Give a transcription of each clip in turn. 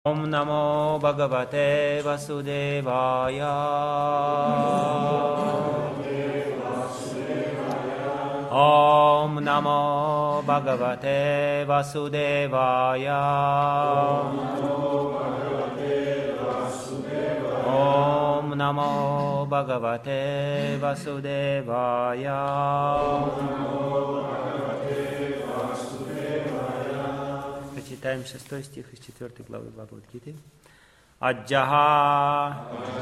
Om Namo Bhagavate Vasudevaya. Om Namo Bhagavate Vasudevaya. Om Namo Bhagavate Vasudevaya. Читаем 6 стих из 4 главы Бхагавад-гиты. Аджаха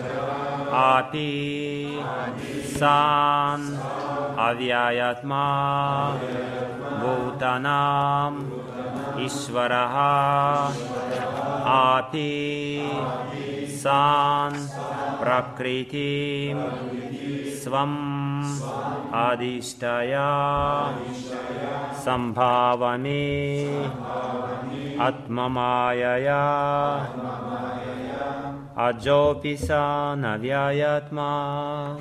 апи сан авьяятма бхутанам ишвараха апи сан пракритим свам адиштая самбхавами Атмамаяя Аджописа Навяятма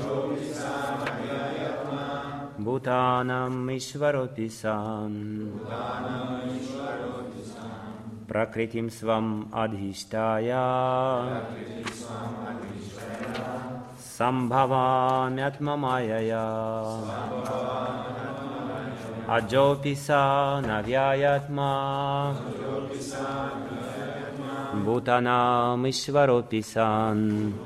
Бхутанам Ишварописан Пракритим свам адхиштая Самбхавами Атмамаяя Аджописа Навяятма Бхутанам Ишварописан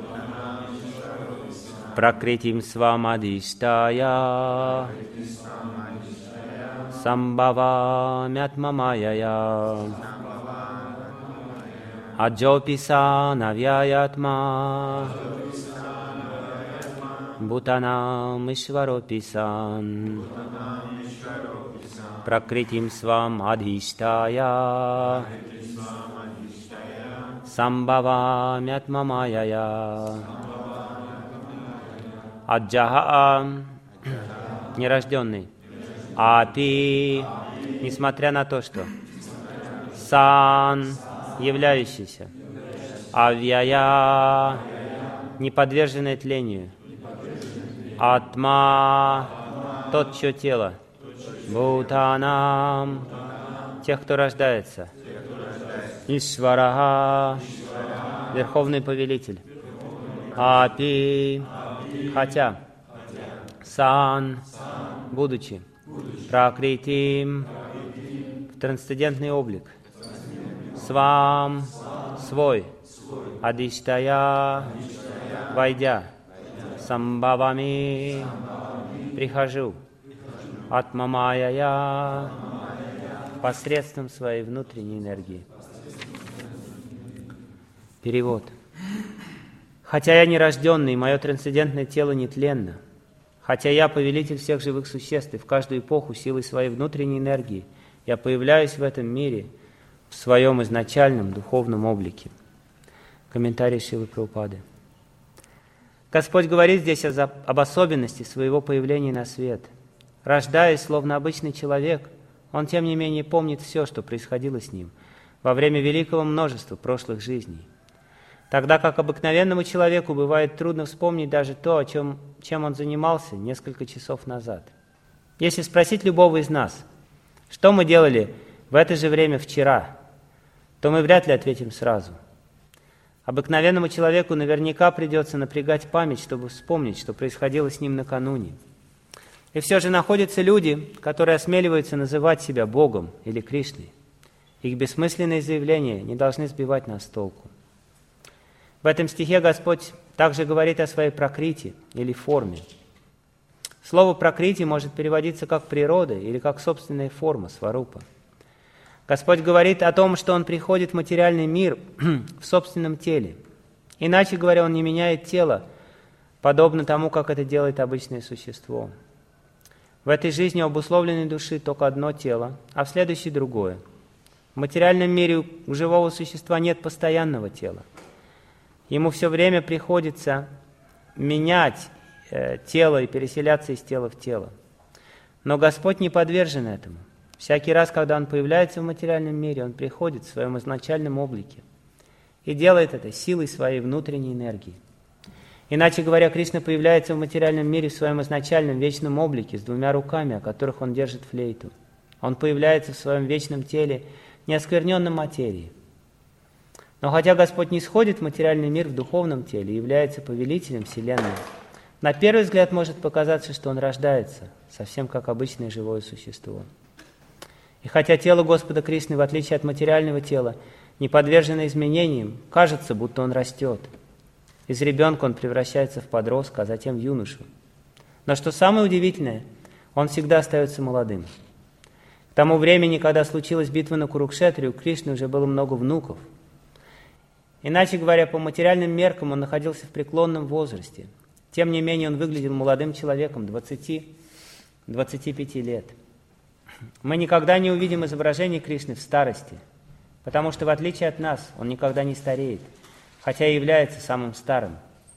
Пракритим свамадиштая Самбхавами Атмамаяя Аджописа Навяятма Бхутанам Ишварописан Пракритим свам адхиштая Самбхавами Атмамаяя Аджаха нерожденный, апи несмотря на то, что сан являющийся, авьяя неподверженный тлению, атма тот, чье тело, Бхутанам тех, кто рождается, Ишвараха верховный повелитель, апи хотя, сан будучи, пракритим в трансцендентный облик, свам свой, адиштая войдя, самбхавами прихожу, Атмамаяя посредством своей внутренней энергии. Перевод. Хотя я нерожденный, мое трансцендентное тело нетленно, хотя я повелитель всех живых существ, и в каждую эпоху силой своей внутренней энергии я появляюсь в этом мире в своем изначальном духовном облике. Комментарий Шрилы Прабхупады. Господь говорит здесь об особенности своего появления на свет. Рождаясь, словно обычный человек, он, тем не менее, помнит все, что происходило с ним во время великого множества прошлых жизней. Тогда как обыкновенному человеку бывает трудно вспомнить даже то, чем он занимался несколько часов назад. Если спросить любого из нас, что мы делали в это же время вчера, то мы вряд ли ответим сразу. Обыкновенному человеку наверняка придется напрягать память, чтобы вспомнить, что происходило с ним накануне. И все же находятся люди, которые осмеливаются называть себя Богом или Кришной. Их бессмысленные заявления не должны сбивать нас с толку. В этом стихе Господь также говорит о своей пракрити или форме. Слово пракрити может переводиться как природа или как собственная форма, сварупа. Господь говорит о том, что Он приходит в материальный мир в собственном теле. Иначе говоря, Он не меняет тело, подобно тому, как это делает обычное существо. В этой жизни обусловленной души только одно тело, а в следующей другое. В материальном мире у живого существа нет постоянного тела. Ему все время приходится менять тело и переселяться из тела в тело. Но Господь не подвержен этому. Всякий раз, когда Он появляется в материальном мире, Он приходит в своем изначальном облике и делает это силой своей внутренней энергии. Иначе говоря, Кришна появляется в материальном мире в своем изначальном вечном облике с двумя руками, о которых Он держит флейту. Он появляется в своем вечном теле, не оскверненном материей. Но хотя Господь не сходит в материальный мир в духовном теле и является повелителем Вселенной, на первый взгляд может показаться, что Он рождается, совсем как обычное живое существо. И хотя тело Господа Кришны, в отличие от материального тела, не подвержено изменениям, кажется, будто Он растет. Из ребенка Он превращается в подростка, а затем в юношу. Но что самое удивительное, Он всегда остается молодым. К тому времени, когда случилась битва на Курукшетре, у Кришны уже было много внуков. Иначе говоря, по материальным меркам Он находился в преклонном возрасте. Тем не менее, Он выглядел молодым человеком, 20-25 лет. Мы никогда не увидим изображение Кришны в старости, потому что, в отличие от нас, Он никогда не стареет, хотя и является самым старым.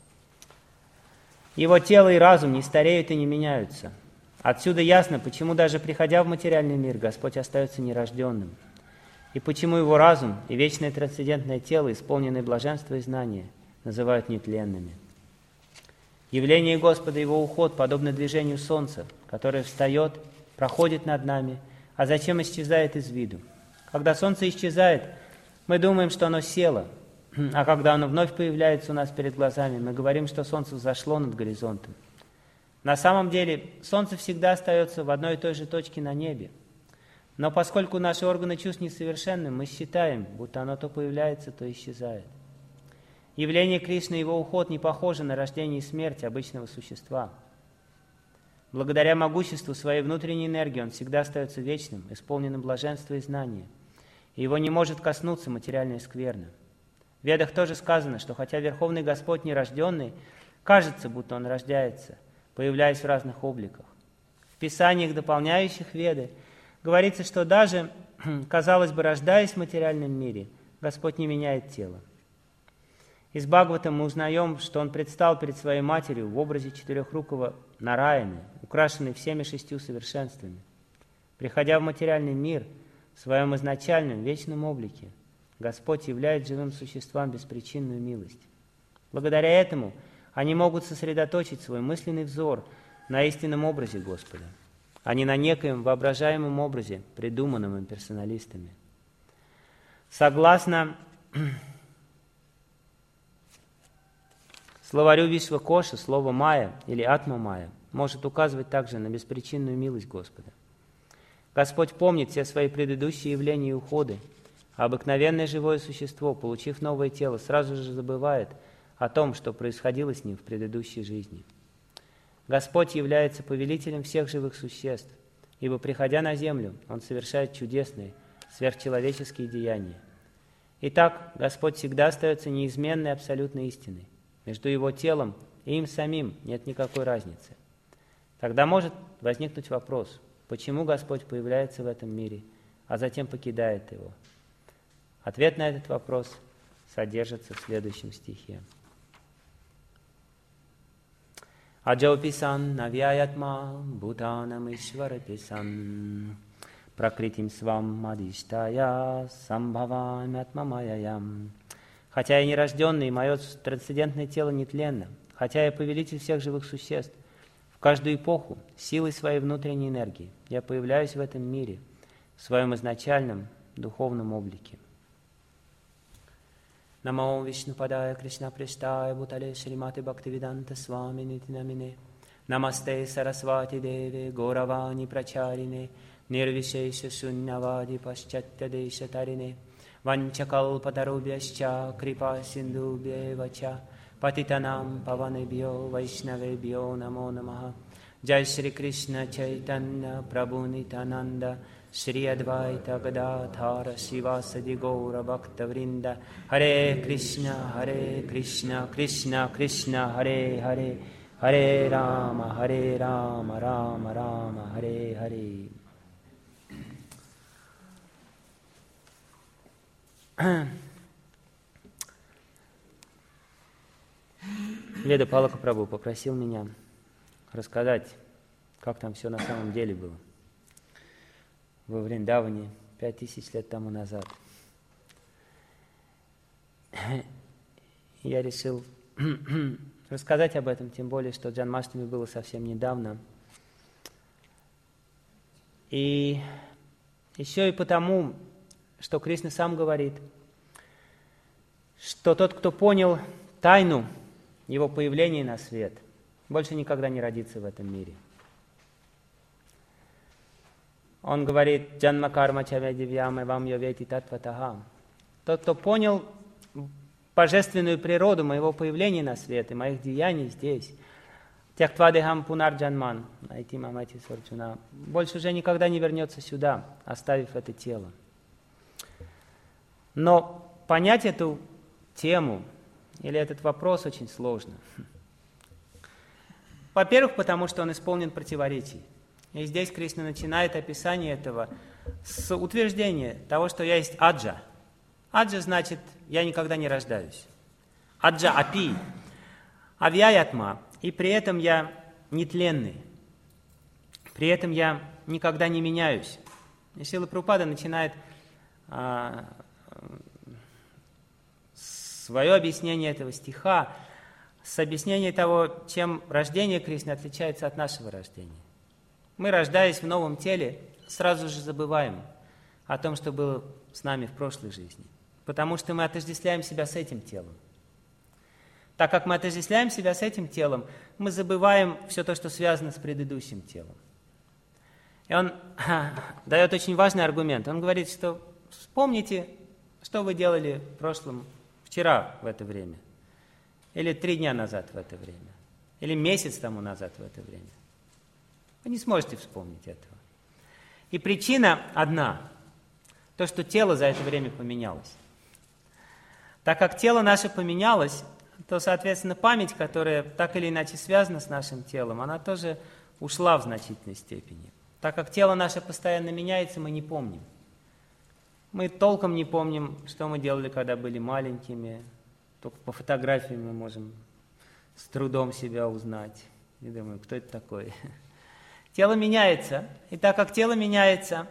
Его тело и разум не стареют и не меняются. Отсюда ясно, почему даже приходя в материальный мир, Господь остается нерожденным, и почему Его разум и вечное трансцендентное тело, исполненное блаженства и знания, называют нетленными. Явление Господа и Его уход подобно движению солнца, которое встает, проходит над нами, а затем исчезает из виду. Когда солнце исчезает, мы думаем, что оно село, а когда оно вновь появляется у нас перед глазами, мы говорим, что солнце взошло над горизонтом. На самом деле, солнце всегда остается в одной и той же точке на небе. Но поскольку наши органы чувств несовершенны, мы считаем, будто оно то появляется, то исчезает. Явление Кришны и Его уход не похоже на рождение и смерть обычного существа. Благодаря могуществу своей внутренней энергии Он всегда остается вечным, исполненным блаженства и знания, и Его не может коснуться материальная скверна. В Ведах тоже сказано, что хотя Верховный Господь нерожденный, кажется, будто Он рождается, появляясь в разных обликах. В Писаниях, дополняющих Веды, говорится, что даже, казалось бы, рождаясь в материальном мире, Господь не меняет тело. Из Бхагавата мы узнаем, что Он предстал перед Своей Матерью в образе четырехрукого Нараяны, украшенный всеми 6 совершенствами. Приходя в материальный мир в Своем изначальном вечном облике, Господь являет живым существам беспричинную милость. Благодаря этому они могут сосредоточить свой мысленный взор на истинном образе Господа, а не на некоем воображаемом образе, придуманном им персоналистами. Согласно словарю Вишвакоша, слово «майя» или «атма-майя» может указывать также на беспричинную милость Господа. Господь помнит все свои предыдущие явления и уходы, а обыкновенное живое существо, получив новое тело, сразу же забывает о том, что происходило с ним в предыдущей жизни. Господь является повелителем всех живых существ, ибо, приходя на землю, Он совершает чудесные, сверхчеловеческие деяния. Итак, Господь всегда остается неизменной абсолютной истиной. Между Его телом и им самим нет никакой разницы. Тогда может возникнуть вопрос, почему Господь появляется в этом мире, а затем покидает его? Ответ на этот вопрос содержится в следующем стихе. Аджауписан навьяятма бхутанам ишвараписан пракритим свам мадиштая самбхавамятмамаяям. Хотя я нерожденный, и мое трансцендентное тело нетленно, хотя я повелитель всех живых существ, в каждую эпоху, силой своей внутренней энергии, я появляюсь в этом мире, в своем изначальном духовном облике. Намо Вишнупадая Кришна Прештая Бутале Шримати Бхактивиданта Свами Нитинамине Намасте Сарасвати Деве Горавани Прачарине Нирвишеша Шуннавади Пашчатья Деша Тарине Vanchakalpatarubhyascha kripa sindhubhyevacha patitanam pavanebhyo vaishnavebhyo namo namaha. Jai Shri Krishna Chaitanya Prabhu Nityananda Shri Advaita Gadadhara Shivasadi Gaura Bhakta Vrinda. Hare Krishna Krishna Krishna Hare Hare Hare Rama Rama Rama Hare Hare. Веда Палака Прабху попросил меня рассказать, как там все на самом деле было во Вриндаване 5000 лет тому назад. Я решил рассказать об этом, тем более, что Джанмаштами было совсем недавно. И еще и потому, что Кришна сам говорит, что тот, кто понял тайну его появления на свет, больше никогда не родится в этом мире. Он говорит, «Джанма карма чавя дивьяме вам йовети татватаха». Тот, кто понял божественную природу моего появления на свет и моих деяний здесь, тяхтвадехам пунарджанман, найти мамати сорчуна, больше уже никогда не вернется сюда, оставив это тело. Но понять эту тему или этот вопрос очень сложно. Во-первых, потому что он исполнен противоречий. И здесь Кришна начинает описание этого с утверждения того, что я есть аджа. Аджа значит, я никогда не рождаюсь. Аджа апи, авьяятма, и при этом я нетленный. При этом я никогда не меняюсь. И Шрила Прабхупада начинает свое объяснение этого стиха с объяснения того, чем рождение Кришны отличается от нашего рождения. Мы, рождаясь в новом теле, сразу же забываем о том, что было с нами в прошлой жизни, потому что мы отождествляем себя с этим телом. Так как мы отождествляем себя с этим телом, мы забываем все то, что связано с предыдущим телом. И он дает очень важный аргумент. Он говорит, что вспомните, что вы делали в прошлом, вчера в это время, или 3 дня назад в это время, или месяц тому назад в это время. Вы не сможете вспомнить этого. И причина одна, то, что тело за это время поменялось. Так как тело наше поменялось, то, соответственно, память, которая так или иначе связана с нашим телом, она тоже ушла в значительной степени. Так как тело наше постоянно меняется, мы не помним. Мы толком не помним, что мы делали, когда были маленькими. Только по фотографии мы можем с трудом себя узнать. И думаю, кто это такой? Тело меняется. И так как тело меняется,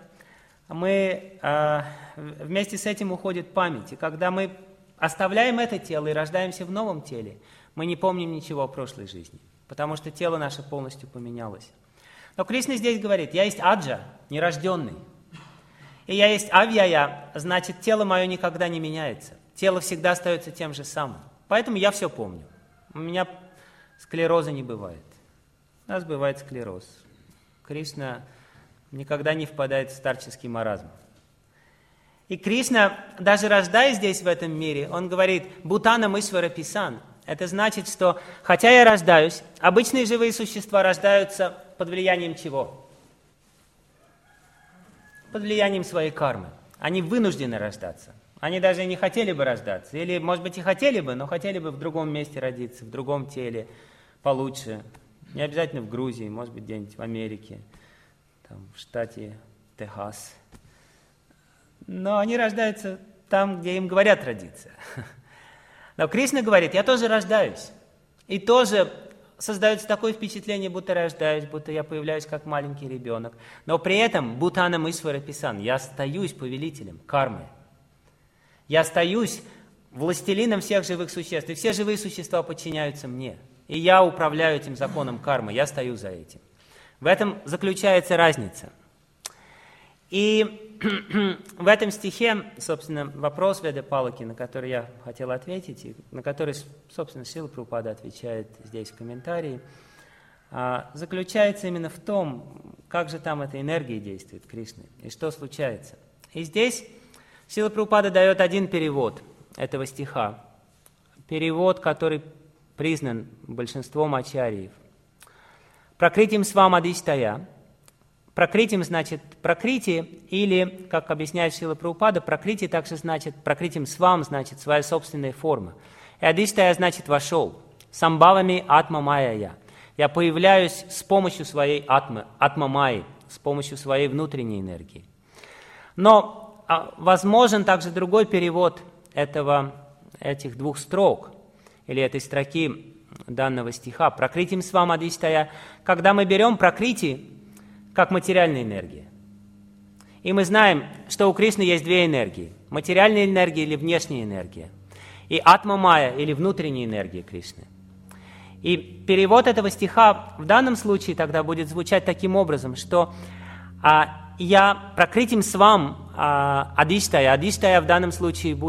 вместе с этим уходит память. И когда мы оставляем это тело и рождаемся в новом теле, мы не помним ничего о прошлой жизни, потому что тело наше полностью поменялось. Но Кришна здесь говорит, я есть аджа, нерожденный. И я есть авьяя, значит, тело мое никогда не меняется. Тело всегда остается тем же самым. Поэтому я все помню. У меня склероза не бывает. У нас бывает склероз. Кришна никогда не впадает в старческий маразм. И Кришна, даже рождаясь здесь, в этом мире, он говорит «Бутанам Ишвара Писан». Это значит, что, хотя я рождаюсь, обычные живые существа рождаются под влиянием чего? Под влиянием своей кармы. Они вынуждены рождаться. Они даже не хотели бы рождаться. Или, может быть, и хотели бы, но хотели бы в другом месте родиться, в другом теле, получше. Не обязательно в Грузии, может быть, где-нибудь в Америке, там, в штате Техас. Но они рождаются там, где им говорят родиться. Но Кришна говорит, я тоже рождаюсь. И тоже создается такое впечатление, будто рождаюсь, будто я появляюсь как маленький ребенок. Но при этом, Бутанам Ишвара Писан, я остаюсь повелителем кармы. Я остаюсь властелином всех живых существ. И все живые существа подчиняются мне. И я управляю этим законом кармы, я стою за этим. В этом заключается разница. И в этом стихе, собственно, вопрос Веда Палаки, на который я хотел ответить, и на который, собственно, Шрила Прабхупада отвечает здесь в комментарии, заключается именно в том, как же там эта энергия действует Кришны, и что случается. И здесь Шрила Прабхупада дает один перевод этого стиха, перевод, который признан большинством ачарьев. «Пракритим свам адиштая». Пракритим значит пракрити, или, как объясняет Шрила Прабхупада, пракрити также значит, пракритим свам значит своя собственная форма. И адиштая значит вошел. Самбавами атма майя я. Я появляюсь с помощью своей атма майи, с помощью своей внутренней энергии. Но возможен также другой перевод этих двух строк, или этой строки данного стиха. Пракритим свам адиштая. Когда мы берем пракрити как материальная энергия. И мы знаем, что у Кришны есть две энергии. Материальная энергия или внешняя энергия. И атма-майя или внутренняя энергия Кришны. И перевод этого стиха в данном случае тогда будет звучать таким образом, что я пракритим свам адиштая. Адиштая в данном случае будет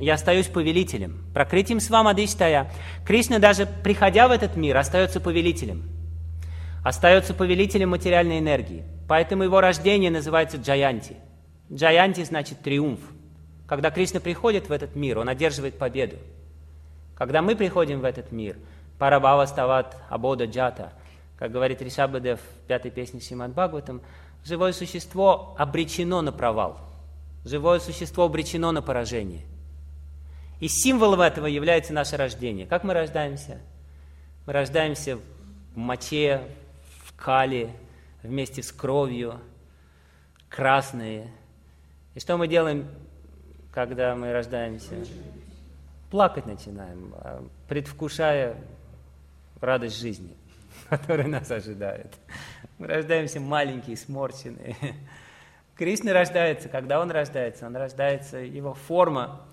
я остаюсь повелителем. Пракритим свам адиштая. Кришна, даже приходя в этот мир, остается повелителем. Остается повелителем материальной энергии. Поэтому его рождение называется Джаянти. Джаянти значит триумф. Когда Кришна приходит в этот мир, он одерживает победу. Когда мы приходим в этот мир, парабхава стават абода джата, как говорит Ришабхадев в 5-й песне Шримад Бхагаватам, живое существо обречено на провал. Живое существо обречено на поражение. И символом этого является наше рождение. Как мы рождаемся? Мы рождаемся в моче, в кали, вместе с кровью, красные. И что мы делаем, когда мы рождаемся? Плакать начинаем, предвкушая радость жизни, которая нас ожидает. Мы рождаемся маленькие, сморщенные. Кришна рождается, когда он рождается, его форма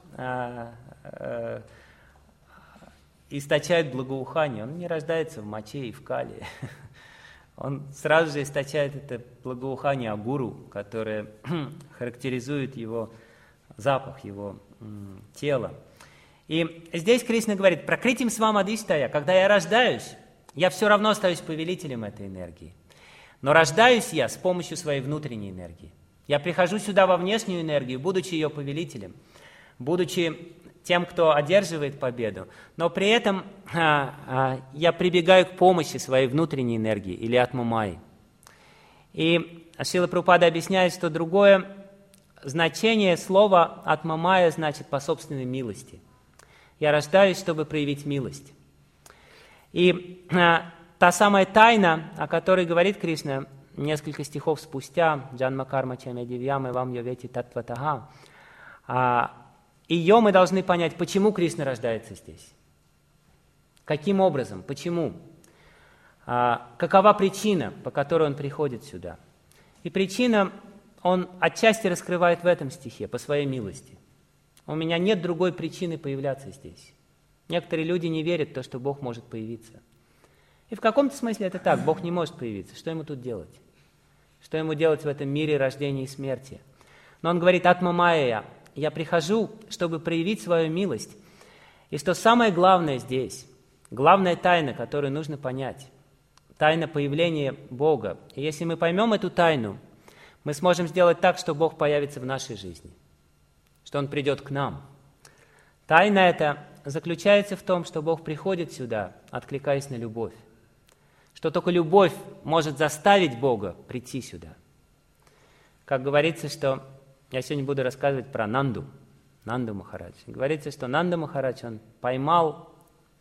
источает благоухание. Он не рождается в моче и в кали. Он сразу же источает это благоухание агуру, которое характеризует его запах, его тело. И здесь Кришна говорит: «Пракритим свам адиштая». Когда я рождаюсь, я все равно остаюсь повелителем этой энергии. Но рождаюсь я с помощью своей внутренней энергии. Я прихожу сюда во внешнюю энергию, будучи ее повелителем, будучи тем, кто одерживает победу, но при этом я прибегаю к помощи своей внутренней энергии или атма-майи. И Шрила Прабхупада объясняет, что другое значение слова атма-майя значит по собственной милости. Я рождаюсь, чтобы проявить милость. И та самая тайна, о которой говорит Кришна несколько стихов спустя, «Джанма карма чаме дивьям вам йовети татватага», ее мы должны понять, почему Кришна рождается здесь. Каким образом, почему? Какова причина, по которой он приходит сюда? И причина он отчасти раскрывает в этом стихе, по своей милости. У меня нет другой причины появляться здесь. Некоторые люди не верят в то, что Бог может появиться. И в каком-то смысле это так, Бог не может появиться. Что ему тут делать? Что ему делать в этом мире рождения и смерти? Но он говорит: «Атма-майя, я прихожу, чтобы проявить свою милость». И что самое главное здесь, главная тайна, которую нужно понять, тайна появления Бога. И если мы поймем эту тайну, мы сможем сделать так, что Бог появится в нашей жизни, что Он придет к нам. Тайна эта заключается в том, что Бог приходит сюда, откликаясь на любовь. Что только любовь может заставить Бога прийти сюда. Как говорится, что... Я сегодня буду рассказывать про Нанду Махарадж. Говорится, что Нанда Махарадж, он поймал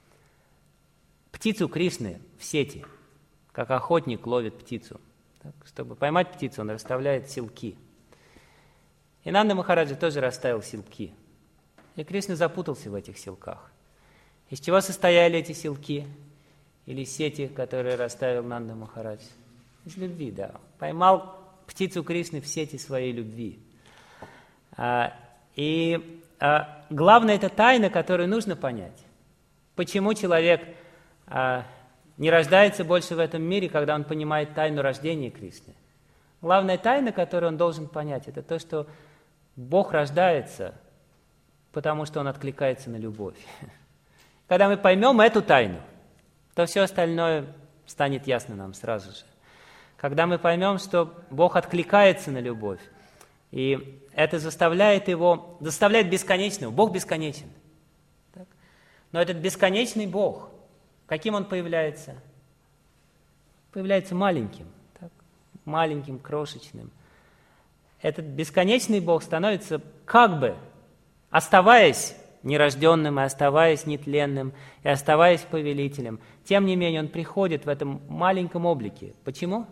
птицу Кришны в сети, как охотник ловит птицу. Так, чтобы поймать птицу, он расставляет силки. И Нанда Махараджа тоже расставил силки. И Кришна запутался в этих силках. Из чего состояли эти силки? Или сети, которые расставил Нанда Махарадж? Из любви, да. Поймал птицу Кришны в сети своей любви. И главное, это тайна, которую нужно понять. Почему человек не рождается больше в этом мире, когда он понимает тайну рождения Кришны? Главная тайна, которую он должен понять, это то, что Бог рождается, потому что Он откликается на любовь. Когда мы поймем эту тайну, то все остальное станет ясно нам сразу же. Когда мы поймем, что Бог откликается на любовь, и это заставляет бесконечного. Бог бесконечен. Так? Но этот бесконечный Бог, каким Он появляется? Появляется маленьким. Так? Маленьким, крошечным. Этот бесконечный Бог становится как бы, оставаясь нерожденным, и оставаясь нетленным, и оставаясь повелителем. Тем не менее, Он приходит в этом маленьком облике. Почему?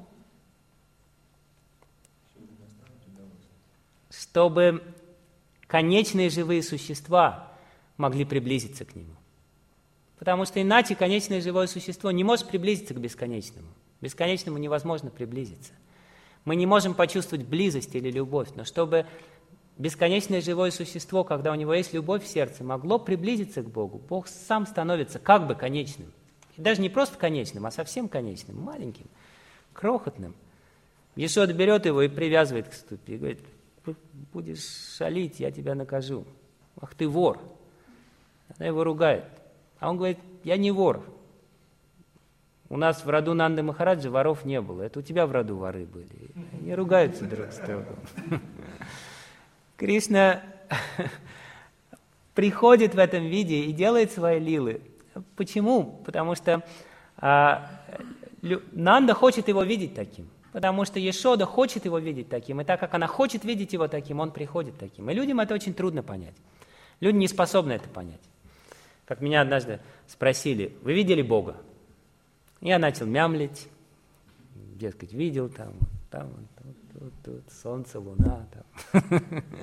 Чтобы конечные живые существа могли приблизиться к Нему. Потому что иначе конечное живое существо не может приблизиться к бесконечному. К бесконечному невозможно приблизиться. Мы не можем почувствовать близость или любовь, но чтобы бесконечное живое существо, когда у него есть любовь в сердце, могло приблизиться к Богу, Бог сам становится как бы конечным. И даже не просто конечным, а совсем конечным, маленьким, крохотным. Ешода берет его и привязывает к ступе, и говорит: будешь шалить, я тебя накажу. ах ты вор. Она его ругает. А он говорит, я не вор. У нас в роду Нанды Махараджа воров не было. Это у тебя в роду воры были. Они ругаются друг с другом. Кришна приходит в этом виде и делает свои лилы. Почему? Потому что Нанда хочет его видеть таким. Потому что Ешода хочет его видеть таким. И так как она хочет видеть его таким, он приходит таким. И людям это очень трудно понять. Люди не способны это понять. Как меня однажды спросили, вы видели Бога? Я начал мямлить, дескать, видел там тут, солнце, луна. Там.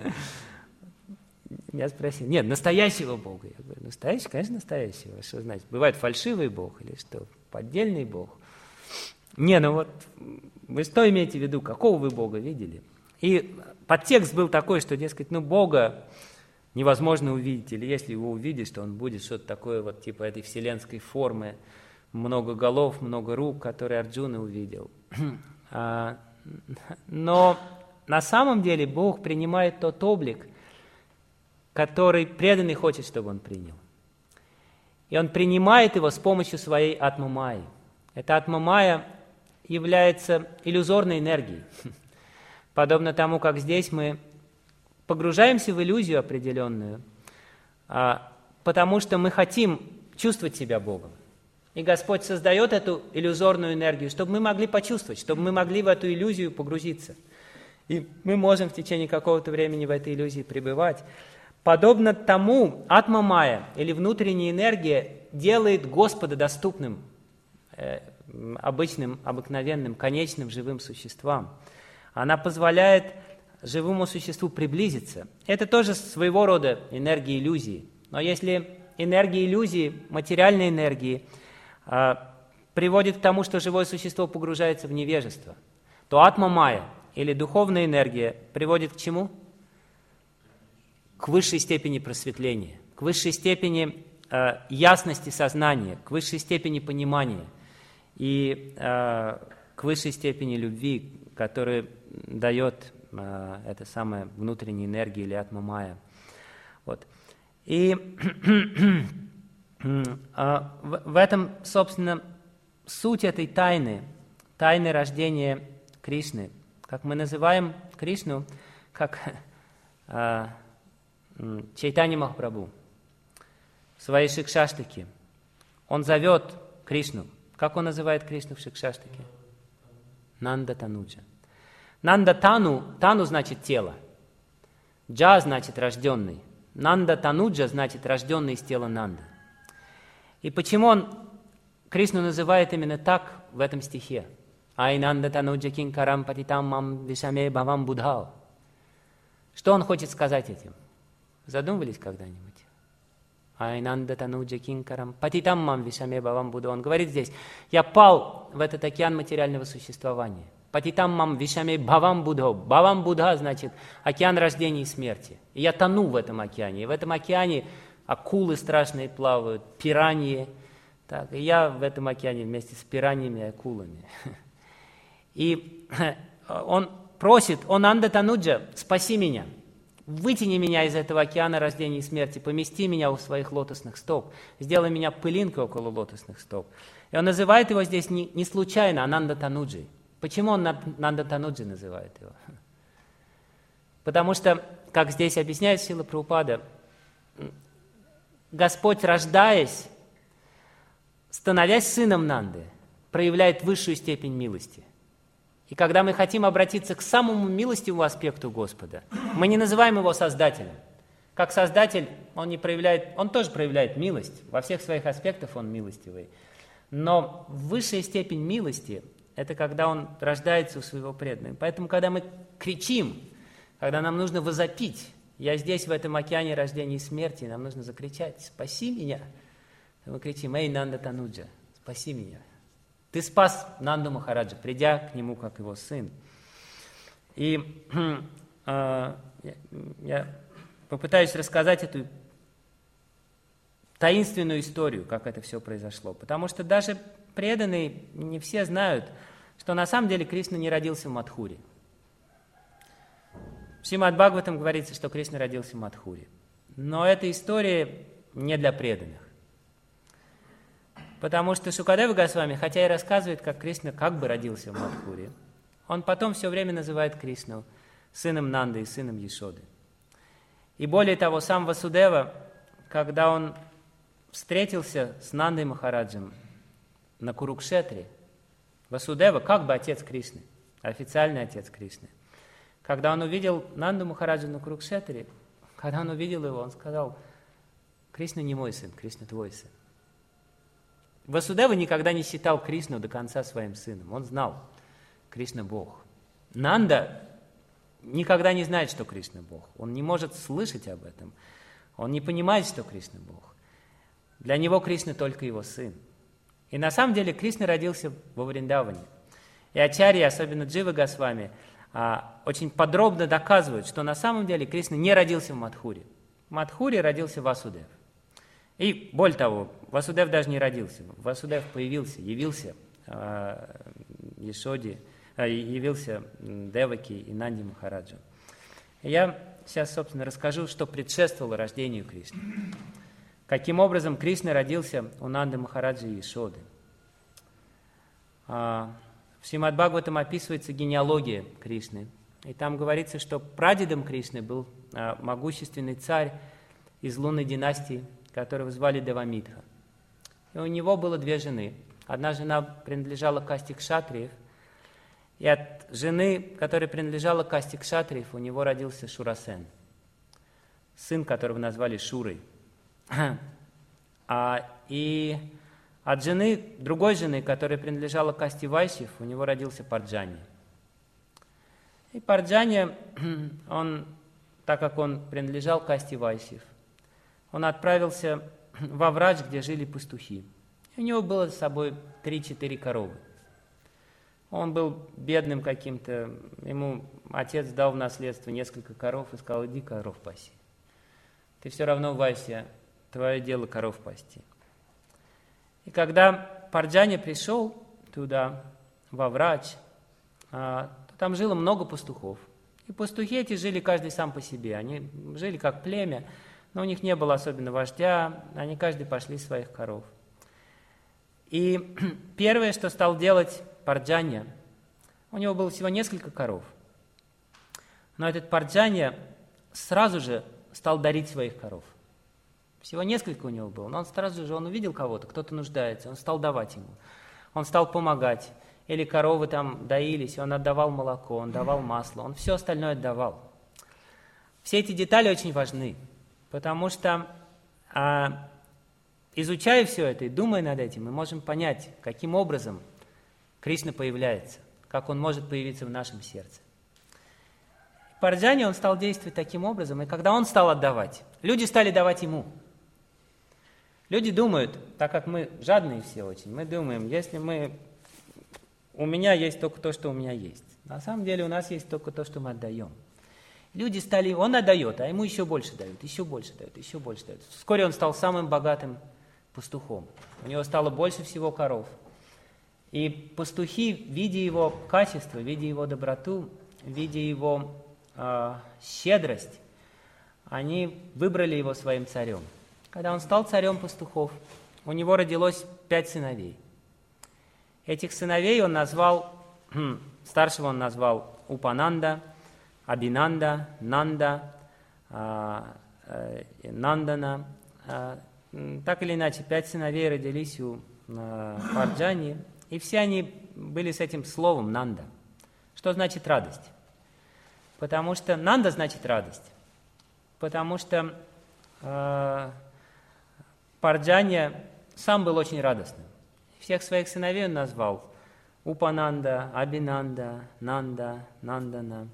Меня спросили, нет, настоящего Бога. Я говорю, настоящий, конечно, настоящего. Что значит? Бывает фальшивый Бог или что? Поддельный Бог? Не, ну вот, вы что имеете в виду? Какого вы Бога видели? И подтекст был такой, что, дескать, ну, Бога невозможно увидеть, или если его увидишь, то он будет что-то такое вот типа этой вселенской формы, много голов, много рук, которые Арджуна увидел. Но на самом деле Бог принимает тот облик, который преданный хочет, чтобы он принял. И он принимает его с помощью своей атма-майи. Эта атма-майя является иллюзорной энергией. Подобно тому, как здесь мы погружаемся в иллюзию определенную, потому что мы хотим чувствовать себя Богом. И Господь создает эту иллюзорную энергию, чтобы мы могли почувствовать, чтобы мы могли в эту иллюзию погрузиться. И мы можем в течение какого-то времени в этой иллюзии пребывать. Подобно тому, атма-майя, или внутренняя энергия, делает Господа доступным обычным, обыкновенным, конечным живым существам. Она позволяет живому существу приблизиться. Это тоже своего рода энергия иллюзии. Но если энергия иллюзии, материальной энергии, приводит к тому, что живое существо погружается в невежество, то атма-майя, или духовная энергия, приводит к чему? К высшей степени просветления, к высшей степени ясности сознания, к высшей степени понимания и к высшей степени любви, которую дает эта самая внутренняя энергия или атма-майя. Вот. И в этом, собственно, суть этой тайны рождения Кришны. Как мы называем Кришну, как Чайтанья Махапрабху в своей Шикшаштаке. Он зовет Кришну. Как он называет Кришну в Шикшаштаке? Нанда Тануджа. Нанда Тану, Тану значит тело. Джа значит рожденный. Нанда Тануджа значит рожденный из тела Нанда. И почему он Кришну называет именно так в этом стихе? Ай Нанда Тануджа кинкарам патитам мам вишаме бхавам будхао. Что он хочет сказать этим? Задумывались когда-нибудь? Ай Нанда Тануджа кинкарам патитам мам вишаме бхавам будхао. Он говорит здесь, я пал в этот океан материального существования. Патитам мам вишаме бхавам будхао. Бхавам будха значит океан рождения и смерти. И я тону в этом океане. И в этом океане акулы страшные плавают, пираньи. Так, и я в этом океане вместе с пираньями и акулами. И он просит, о Нанда Тануджа, спаси меня, вытяни меня из этого океана рождения и смерти, помести меня у своих лотосных стоп, сделай меня пылинкой около лотосных стоп. И он называет его здесь не случайно, а Нанда Тануджи. Почему он Нанда Тануджи называет его? Потому что, как здесь объясняет Шрила Прабхупада, Господь, рождаясь, становясь сыном Нанды, проявляет высшую степень милости. И когда мы хотим обратиться к самому милостивому аспекту Господа, мы не называем его Создателем. Как Создатель, он тоже проявляет милость. Во всех своих аспектах он милостивый. Но высшая степень милости – это когда он рождается у своего преданного. Поэтому, когда мы кричим, когда нам нужно возопить, я здесь, в этом океане рождения и смерти, нам нужно закричать, спаси меня. Мы кричим, эй, Нанда Тануджа, спаси меня. Ты спас Нанду Махараджа, придя к нему как его сын. И я попытаюсь рассказать эту таинственную историю, как это все произошло. Потому что даже преданные не все знают, что на самом деле Кришна не родился в Мадхуре. В Шримад Бхагаватам говорится, что Кришна родился в Мадхуре. Но эта история не для преданных. Потому что Шукадева Госвами, хотя и рассказывает, как Кришна как бы родился в Мадхуре, он потом все время называет Кришну сыном Нанды и сыном Яшоды. И более того, сам Васудева, когда он встретился с Нандой Махараджем на Курукшетре, Васудева как бы отец Кришны, официальный отец Кришны, когда он увидел Нанду Махараджа на Курукшетре, когда он увидел его, он сказал: «Кришна не мой сын, Кришна твой сын». Васудева никогда не считал Кришну до конца своим сыном. Он знал, Кришна Бог. Нанда никогда не знает, что Кришна Бог. Он не может слышать об этом. Он не понимает, что Кришна Бог. Для него Кришна только его сын. И на самом деле Кришна родился во Вриндаване. И ачарьи, особенно Джива Госвами, очень подробно доказывают, что на самом деле Кришна не родился в Мадхуре. В Мадхуре родился Васудев. И более того, Васудев даже не родился. Васудев появился, явился Яшоде, явился Деваки и Нанди Махараджу. И я сейчас, собственно, расскажу, что предшествовало рождению Кришны. Каким образом Кришна родился у Нанды Махараджа и Яшоды. В Шримад Бхагаватам описывается генеалогия Кришны. И там говорится, что прадедом Кришны был могущественный царь из лунной династии, которого звали Девамитха. И у него было две жены. Одна жена принадлежала касте кшатриев, и от жены, которая принадлежала касте кшатриев, у него родился Шурасен, сын которого назвали Шурой. И от жены, другой жены, которая принадлежала касте вайшьев, у него родился Парджанья. И Парджанья, он, так как он принадлежал касте вайшьев, он отправился во Врадж, где жили пастухи. И у него было с собой 3-4 коровы. Он был бедным каким-то, ему отец дал в наследство несколько коров и сказал: иди коров паси. Ты все равно вайшья, твое дело коров пасти. И когда Парджанья пришел туда, во Врадж, то там жило много пастухов. И пастухи эти жили каждый сам по себе. Они жили как племя, но у них не было особенно вождя, они каждый пошли своих коров. И первое, что стал делать Парджанья, у него было всего несколько коров, но этот Парджанья сразу же стал дарить своих коров. Всего несколько у него было, но он сразу же, он увидел кого-то, кто-то нуждается, он стал давать ему. Он стал помогать. Или коровы там доились, он отдавал молоко, он давал масло, он все остальное отдавал. Все эти детали очень важны, потому что, изучая все это и думая над этим, мы можем понять, каким образом Кришна появляется, как он может появиться в нашем сердце. Парджанья, он стал действовать таким образом, и когда он стал отдавать, люди стали давать ему. Люди думают, так как мы жадные все очень, мы думаем, если у меня есть только то, что у меня есть. На самом деле у нас есть только то, что мы отдаем. Люди стали, он отдает, а ему еще больше дают, еще больше дают, еще больше дают. Вскоре он стал самым богатым пастухом. У него стало больше всего коров. И пастухи, видя его качество, видя его доброту, видя его щедрость, они выбрали его своим царем. Когда он стал царем пастухов, у него родилось 5 сыновей. Этих сыновей он назвал, старшего он назвал Упананда, Абинанда, Нанда, Нандана. Так или иначе, 5 сыновей родились у Парджаньи, и все они были с этим словом Нанда. Что значит радость? Потому что Нанда значит радость. Потому что Парджанья сам был очень радостным. Всех своих сыновей он назвал Упананда, Абинанда, Нанда, Нандана.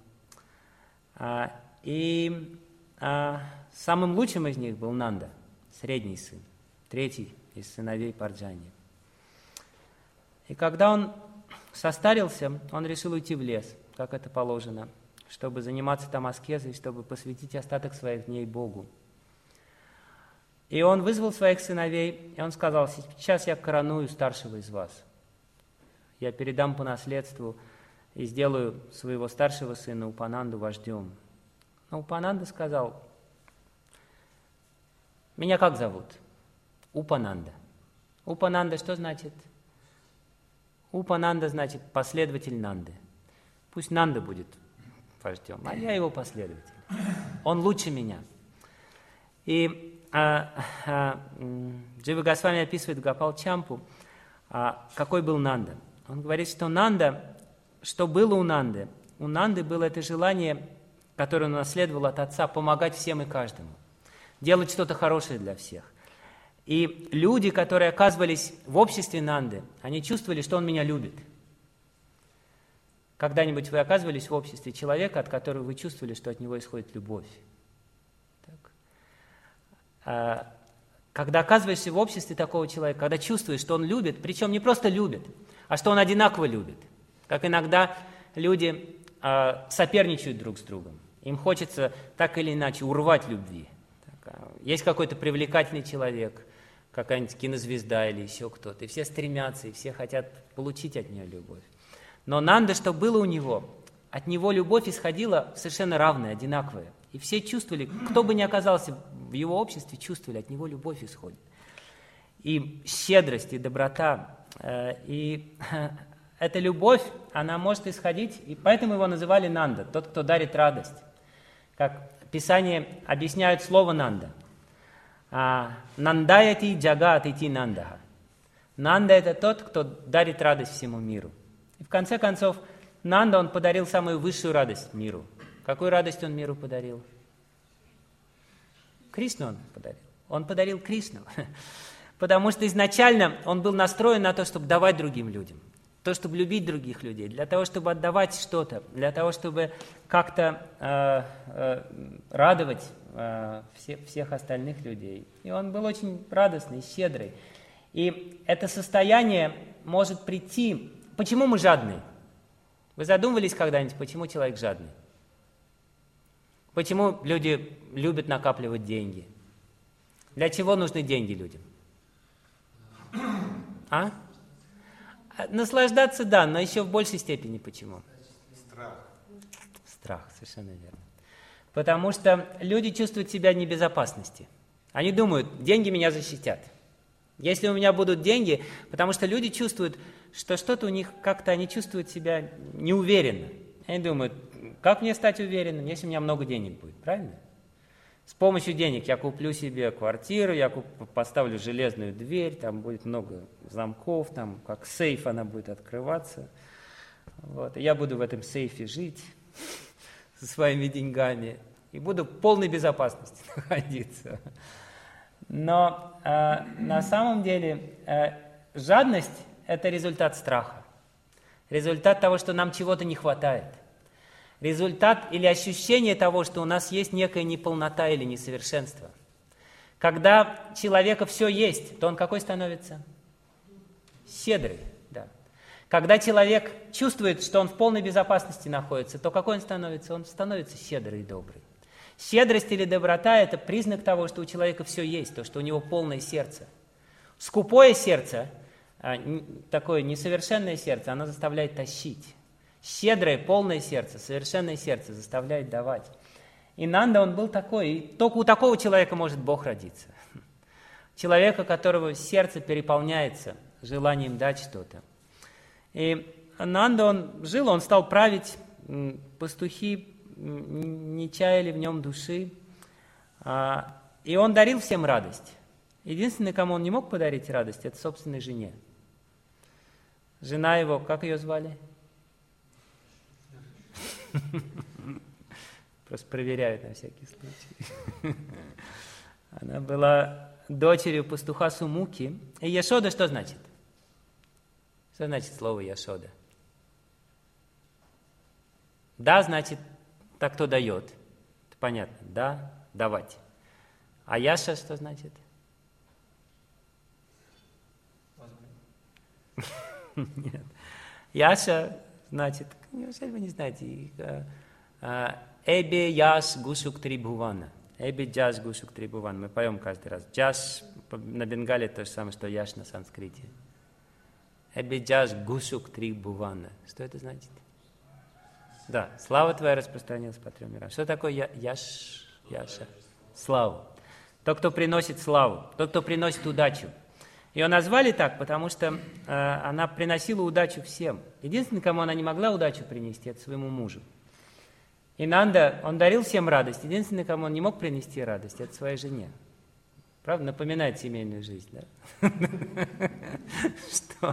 И самым лучшим из них был Нанда, средний сын, третий из сыновей Парджаньи. И когда он состарился, он решил уйти в лес, как это положено, чтобы заниматься там аскезой, чтобы посвятить остаток своих дней Богу. И он вызвал своих сыновей, и он сказал: сейчас я короную старшего из вас. Я передам по наследству и сделаю своего старшего сына Упананду вождем. Но Упананда сказал: Меня как зовут? Упананда. Упананда что значит? Упананда значит последователь Нанды. Пусть Нанда будет вождем, а я его последователь. Он лучше меня. И Джива Госвами описывает Гопал Чампу, какой был Нанда. Он говорит, что Нанда, что было у Нанды было это желание, которое он унаследовал от отца, помогать всем и каждому, делать что-то хорошее для всех. И люди, которые оказывались в обществе Нанды, они чувствовали, что он меня любит. Когда-нибудь вы оказывались в обществе человека, от которого вы чувствовали, что от него исходит любовь? Так. Когда оказываешься в обществе такого человека, когда чувствуешь, что он любит, причем не просто любит, а что он одинаково любит. Как иногда люди соперничают друг с другом. Им хочется так или иначе урвать любви. Есть какой-то привлекательный человек, какая-нибудь кинозвезда или еще кто-то, и все стремятся, и все хотят получить от нее любовь. Но Нанда, что было у него, от него любовь исходила совершенно равная, одинаковая. И все чувствовали, кто бы ни оказался в его обществе, чувствовали, от него любовь исходит. И щедрость, и доброта, и эта любовь, она может исходить, и поэтому его называли Нанда, тот, кто дарит радость. Как Писание объясняет слово Нанда. Нандаяти джагат ити нандаха. Нанда – это тот, кто дарит радость всему миру. И в конце концов, Нанда, он подарил самую высшую радость миру. Какую радость он миру подарил? Кришну он подарил. Он подарил Кришну. Потому что изначально он был настроен на то, чтобы давать другим людям. То, чтобы любить других людей, для того, чтобы отдавать что-то, для того, чтобы как-то радовать всех остальных людей. И он был очень радостный, щедрый. И это состояние может прийти... Почему мы жадные? Вы задумывались когда-нибудь, почему человек жадный? Почему люди любят накапливать деньги? Для чего нужны деньги людям? А? Наслаждаться, да, но еще в большей степени почему? Страх, совершенно верно. Потому что люди чувствуют себя в небезопасности. Они думают, деньги меня защитят. Если у меня будут деньги, потому что люди чувствуют, что что-то у них как-то, они чувствуют себя неуверенно. Они думают, как мне стать уверенным, если у меня много денег будет, правильно? С помощью денег я куплю себе квартиру, я поставлю железную дверь, там будет много замков, там как сейф она будет открываться. Вот. И я буду в этом сейфе жить со своими деньгами и буду в полной безопасности находиться. Но на самом деле жадность – это результат страха, результат того, что нам чего-то не хватает. Результат или ощущение того, что у нас есть некая неполнота или несовершенство. Когда у человека все есть, то он какой становится? Щедрый. Да. Когда человек чувствует, что он в полной безопасности находится, то какой он становится? Он становится щедрый и добрый. Щедрость или доброта – это признак того, что у человека все есть, то, что у него полное сердце. Скупое сердце, такое несовершенное сердце, оно заставляет тащить. Щедрое, полное сердце, совершенное сердце заставляет давать. И Нанда, он был такой, и только у такого человека может Бог родиться. Человека, которого сердце переполняется желанием дать что-то. И Нанда, он жил, он стал править, пастухи не чаяли в нем души, и он дарил всем радость. Единственное, кому он не мог подарить радость, это собственной жене. Жена его, как ее звали? Просто проверяют на всякий случай. Она была дочерью пастуха Сумуки. И Яшода что значит? Что значит слово Яшода? Да, значит, так кто дает. Это понятно. Да, давать. А Яша что значит? Нет. Яша значит, неужели вы не знаете? Эбе яш гушук трибхувана. Эбе джаш гушук трибхувана. Мы поем каждый раз. Джаш на бенгале то же самое, что яш на санскрите. Эбе джаш гушук трибхувана. Что это значит? Да, слава твоя распространилась по 3 мирам. Что такое яша? Слава. тот, кто приносит славу, тот, кто приносит удачу. Ее назвали так, потому что она приносила удачу всем. Единственный, кому она не могла удачу принести, это своему мужу. И Нанда, он дарил всем радость. Единственный, кому он не мог принести радость, это своей жене. Правда, напоминает семейную жизнь, да? Что?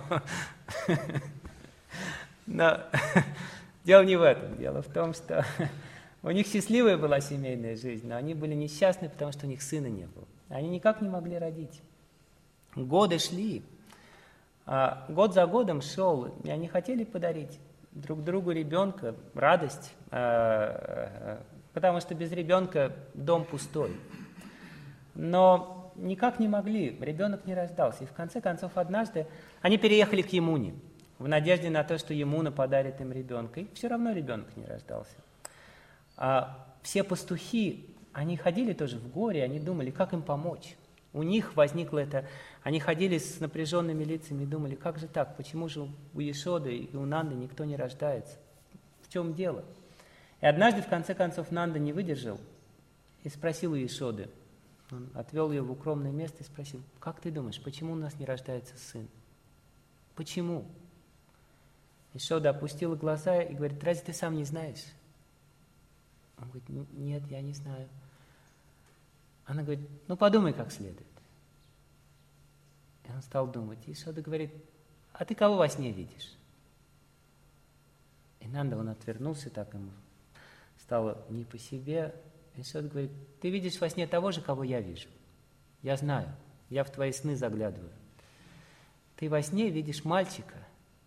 Но дело не в этом. Дело в том, что у них счастливая была семейная жизнь, но они были несчастны, потому что у них сына не было. Они никак не могли родить. Годы шли, год за годом шел, и они хотели подарить друг другу ребенка, радость, потому что без ребенка дом пустой. Но никак не могли, ребенок не рождался. И в конце концов однажды они переехали к Ямуне, в надежде на то, что Ямуна подарит им ребенка. И все равно ребенок не рождался. Все пастухи, они ходили тоже в горе, они думали, как им помочь. У них возникло это, они ходили с напряженными лицами и думали, как же так, почему же у Яшоды и у Нанды никто не рождается? В чем дело? И однажды, в конце концов, Нанда не выдержал и спросил у Яшоды. Он отвел ее в укромное место и спросил, как ты думаешь, почему у нас не рождается сын? Почему? Яшода опустила глаза и говорит, разве ты сам не знаешь? Он говорит, нет, я не знаю. Она говорит, ну подумай как следует. И он стал думать. И Яшода говорит, а ты кого во сне видишь? И Нанда, он отвернулся, так ему стало не по себе. И Яшода говорит, ты видишь во сне того же, кого я вижу. Я знаю, я в твои сны заглядываю. Ты во сне видишь мальчика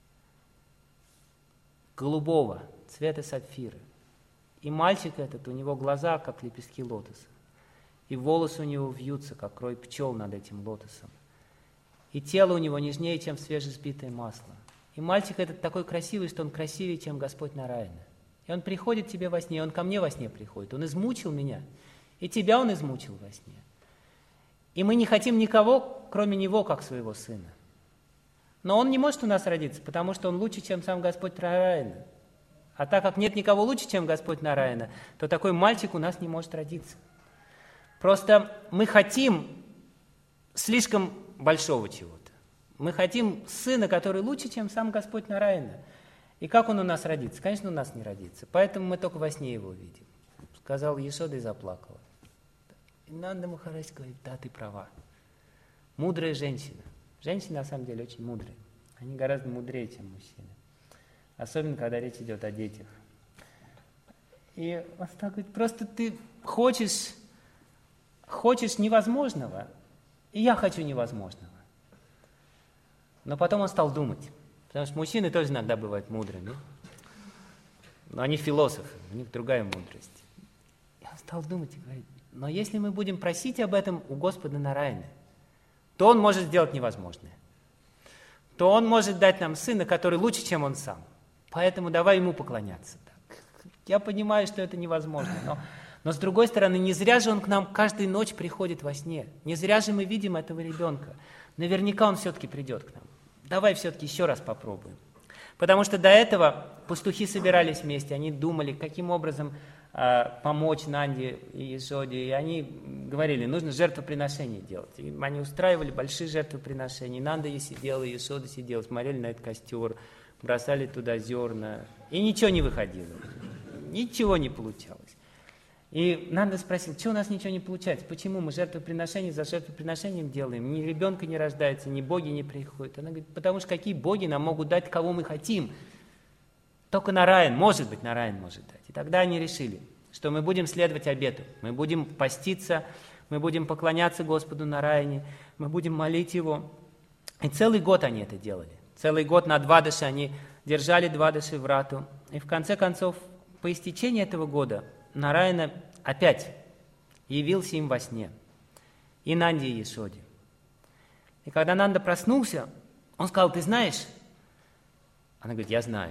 голубого, цвета сапфира. И мальчик этот, у него глаза, как лепестки лотоса. И волосы у него вьются, как рой пчел над этим лотосом. И тело у него нежнее, чем свежесбитое масло. И мальчик этот такой красивый, что он красивее, чем Господь Нараяна. И он приходит тебе во сне, он ко мне во сне приходит. Он измучил меня, и тебя он измучил во сне. И мы не хотим никого, кроме него, как своего сына. Но он не может у нас родиться, потому что он лучше, чем сам Господь Нараяна. А так как нет никого лучше, чем Господь Нараяна, то такой мальчик у нас не может родиться. Просто мы хотим слишком большого чего-то. Мы хотим сына, который лучше, чем сам Господь Нараяна. И как он у нас родится? Конечно, у нас не родится. Поэтому мы только во сне его видим. Сказал Яшода и заплакала. И Нанда Махарадж говорит, да, ты права. Мудрая женщина. Женщины, на самом деле, очень мудрые. Они гораздо мудрее, чем мужчины. Особенно, когда речь идет о детях. И он так говорит, просто ты хочешь невозможного, и я хочу невозможного. Но потом он стал думать, потому что мужчины тоже иногда бывают мудрыми, но они философы, у них другая мудрость. И он стал думать и говорит, но если мы будем просить об этом у Господа Нараяны, то он может сделать невозможное. То он может дать нам сына, который лучше, чем он сам. Поэтому давай ему поклоняться. Я понимаю, что это невозможно, но с другой стороны, не зря же он к нам каждую ночь приходит во сне. Не зря же мы видим этого ребенка. Наверняка он все-таки придет к нам. Давай все-таки еще раз попробуем. Потому что до этого пастухи собирались вместе, они думали, каким образом помочь Нанде и Яшоде. И они говорили, нужно жертвоприношение делать. И они устраивали большие жертвоприношения. И Нанда сидела, и Яшода сидела, смотрели на этот костер, бросали туда зерна. И ничего не выходило. Ничего не получалось. И Нанда спросил, что у нас ничего не получается? Почему мы жертвоприношение за жертвоприношением делаем? Ни ребенка не рождается, ни боги не приходят. Она говорит, потому что какие боги нам могут дать, кого мы хотим? Только Нараян, может быть, Нараян может дать. И тогда они решили, что мы будем следовать обету. Мы будем поститься, мы будем поклоняться Господу Нараяне, мы будем молить Его. И целый год они это делали. Целый год на Двадаши они держали Двадаши врату. И в конце концов, по истечении этого года, Нараяна опять явился им во сне. И Нанде, и Яшоде. И когда Нанда проснулся, он сказал, ты знаешь? Она говорит, я знаю.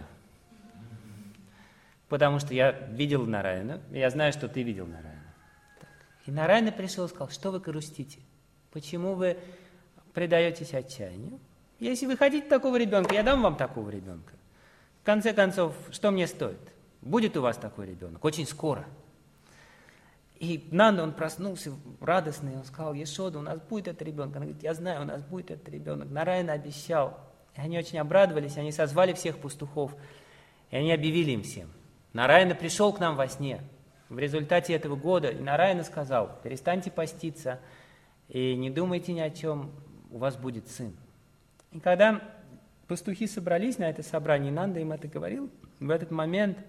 Потому что я видел Нараяна, и я знаю, что ты видел Нараяна. И Нараяна пришел и сказал, что вы грустите? Почему вы предаетесь отчаянию? Если вы хотите такого ребенка, я дам вам такого ребенка. В конце концов, что мне стоит? Будет у вас такой ребенок очень скоро. И Нанда, он проснулся радостный, он сказал: Яшода, у нас будет этот ребенок. Она говорит: я знаю, у нас будет этот ребенок. Нараяна обещал. И они очень обрадовались, они созвали всех пастухов, и они объявили им всем: Нараяна пришел к нам во сне. В результате этого года и Нараяна сказал: перестаньте поститься и не думайте ни о чем, у вас будет сын. И когда пастухи собрались на это собрание, Нанда им это говорил, в этот момент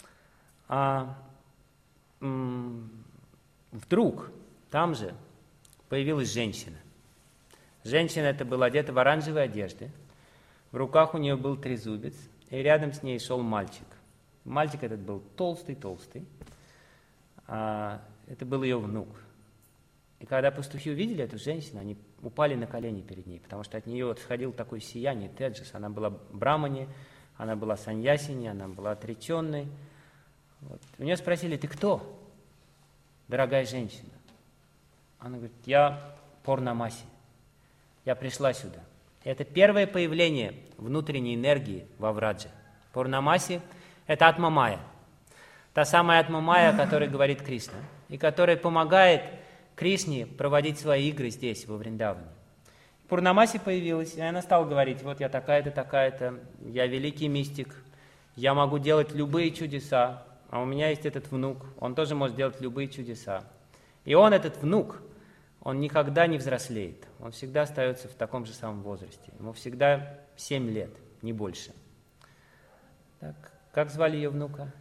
вдруг там же появилась женщина. Женщина эта была одета в оранжевые одежды, в руках у нее был трезубец, и рядом с ней шел мальчик. Мальчик этот был толстый-толстый, это был ее внук. И когда пастухи увидели эту женщину, они упали на колени перед ней, потому что от нее исходило такое сияние, теджес. Она была брамани, она была саньясини, она была отреченной. Вот. У нее спросили: ты кто, дорогая женщина? Она говорит: я Пурнамаси, я пришла сюда. Это первое появление внутренней энергии во Врадже. Пурнамаси – это Атма-майя, та самая Атма-майя, о которой говорит Кришна, и которая помогает Кришне проводить свои игры здесь, во Вриндаване. Пурнамаси появилась, и она стала говорить: вот я такая-то, такая-то, я великий мистик, я могу делать любые чудеса, а у меня есть этот внук, он тоже может делать любые чудеса. И он, этот внук, он никогда не взрослеет, он всегда остается в таком же самом возрасте, ему всегда 7 лет, не больше. Так, как звали ее внука?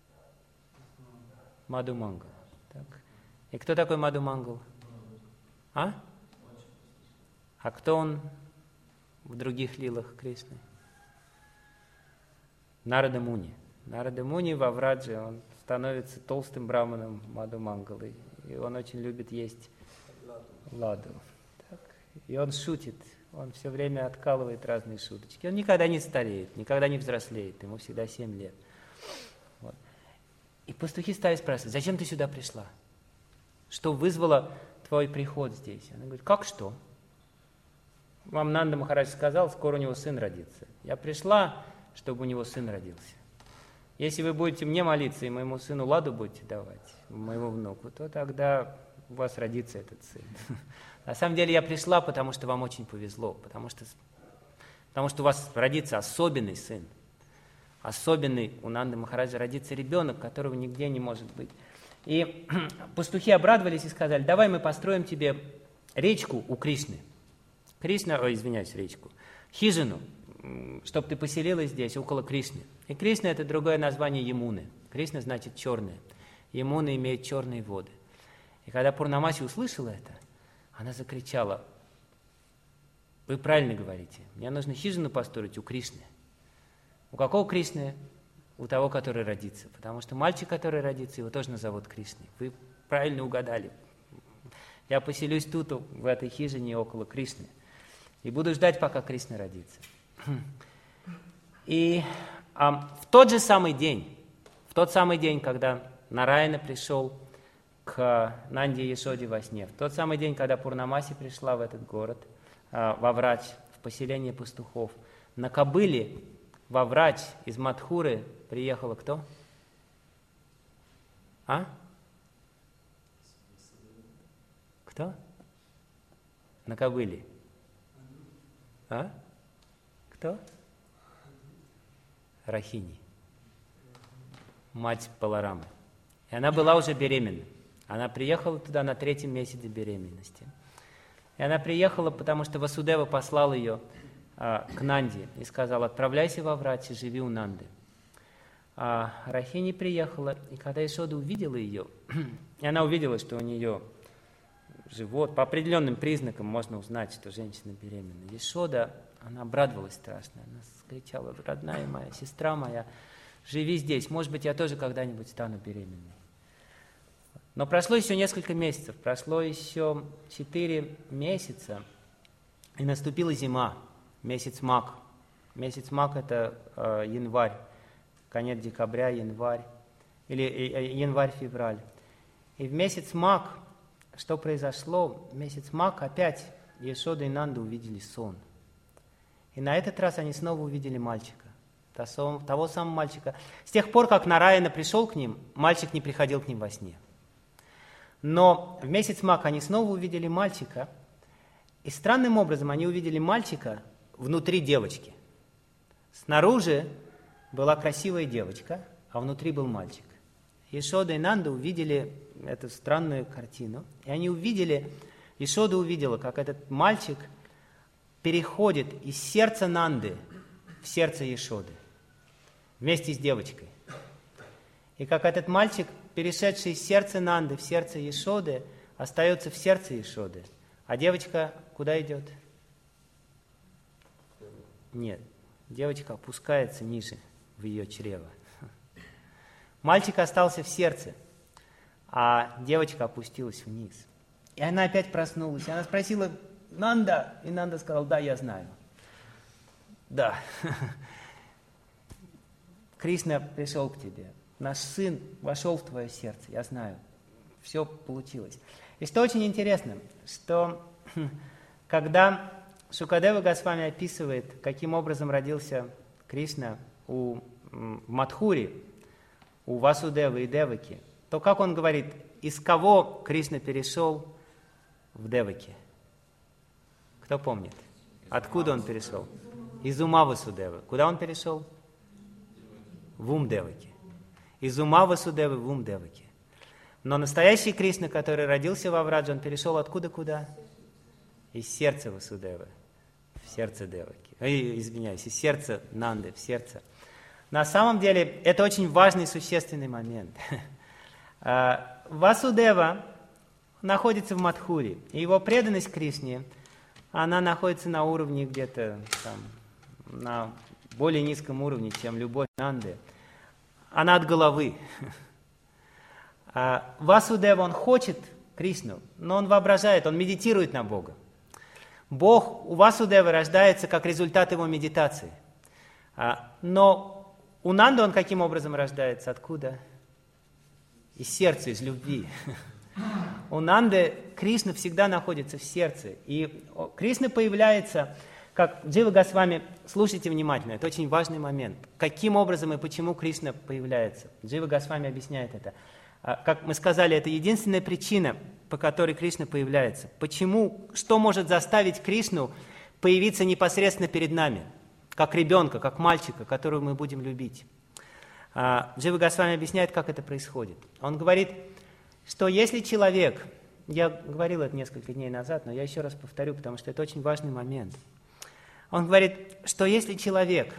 Мадху Мангал. Так. И кто такой Мадху Мангал? А кто он в других лилах Кришны? Нарада Муни. Нарада Муни во Врадже, он становится толстым браманом Мадху Мангал, и он очень любит есть ладу. Так. И он шутит, он все время откалывает разные шуточки. Он никогда не стареет, никогда не взрослеет, ему всегда 7 лет. Вот. И пастухи стали спрашивать: зачем ты сюда пришла? Что вызвало твой приход здесь? Она говорит: как что? Вам Нанда Махарадж сказал, скоро у него сын родится. Я пришла, чтобы у него сын родился. Если вы будете мне молиться и моему сыну ладу будете давать, моему внуку, то тогда у вас родится этот сын. На самом деле я пришла, потому что вам очень повезло, потому что у вас родится особенный сын. Особенный у Нанды Махараджа родится ребенок, которого нигде не может быть. И пастухи обрадовались и сказали: давай мы построим тебе речку у Кришны. Речку. Хижину, чтобы ты поселилась здесь, около Кришны. И Кришна – это другое название Ямуны. Кришна значит черная. Ямуна имеет черные воды. И когда Пурнамаси услышала это, она закричала: вы правильно говорите, мне нужно хижину построить у Кришны. У какого Кришны? У того, который родится. Потому что мальчик, который родится, его тоже назовут Кришной. Вы правильно угадали. Я поселюсь тут, в этой хижине, около Кришны. И буду ждать, пока Кришна родится. И в тот самый день, когда Нараяна пришел к Нанде и Яшоде во сне, в тот самый день, когда Пурнамаси пришла в этот город, во Врадж, в поселение пастухов, на кобыле во Врадж из Мадхуры приехала кто? Кто? На кобыле. Кто? Рахини. Мать Баларамы. И она была уже беременна. Она приехала туда на 3-м месяце беременности. И она приехала, потому что Васудева послал ее к Нанде и сказал: отправляйся во Врадж и живи у Нанды. А Рахини приехала, и когда Яшода увидела ее, и она увидела, что у нее живот, по определенным признакам можно узнать, что женщина беременна. Яшода, она обрадовалась страшно, она скричала: родная моя, сестра моя, живи здесь, может быть, я тоже когда-нибудь стану беременной. Но прошло еще несколько месяцев, прошло еще 4 месяца, и наступила зима, месяц Маг. Месяц Маг – это январь, конец декабря, январь, или январь-февраль. И в месяц Маг, что произошло? В месяц Маг опять Яшода и Нанда увидели сон. И на этот раз они снова увидели мальчика, того самого мальчика. С тех пор, как Нараяна пришел к ним, мальчик не приходил к ним во сне. Но в месяц Маг они снова увидели мальчика, и странным образом они увидели мальчика внутри девочки. Снаружи была красивая девочка, а внутри был мальчик. Ешода и Нанда увидели эту странную картину, и они увидели, Ешода увидела, как этот мальчик переходит из сердца Нанды в сердце Ешоды вместе с девочкой. И как этот мальчик, перешедший из сердца Нанды в сердце Ешоды, остается в сердце Ешоды. А девочка куда идет? Нет, девочка опускается ниже в ее чрево. Мальчик остался в сердце, а девочка опустилась вниз. И она опять проснулась. И она спросила: Нанда? И Нанда сказал: да, я знаю. Да. Кришна пришел к тебе. Наш сын вошел в твое сердце, я знаю. Все получилось. И что очень интересно, что когда Шукадева Госвами описывает, каким образом родился Кришна в Мадхуре, у Васудевы и Деваки, то как он говорит, из кого Кришна перешел в Деваки? Кто помнит? Откуда он перешел? Из ума Васудевы. Куда он перешел? В ум Деваки. Из ума Васудевы в ум Деваки. Но настоящий Кришна, который родился во Врадже, он перешел откуда куда? Из сердца Васудевы в сердце Деваки. Извиняюсь, из сердца Нанды в сердце. На самом деле, это очень важный и существенный момент. Васудева находится в Мадхуре, и его преданность Кришне, она находится на уровне где-то там, на более низком уровне, чем любовь Нанды. Она от головы. Васудева, он хочет Кришну, но он воображает, он медитирует на Бога. Бог у Васудевы рождается как результат его медитации. Но у Нанды он каким образом рождается? Откуда? Из сердца, из любви. У Нанды Кришна всегда находится в сердце. И Кришна появляется, как Джива Госвами, слушайте внимательно, это очень важный момент. Каким образом и почему Кришна появляется? Джива Госвами объясняет это. Как мы сказали, это единственная причина, по которой Кришна появляется. Почему? Что может заставить Кришну появиться непосредственно перед нами? Как ребенка, как мальчика, которого мы будем любить. Джива Госвами объясняет, как это происходит. Он говорит, что если человек, я говорил это несколько дней назад, но я еще раз повторю, потому что это очень важный момент. Он говорит, что если человек,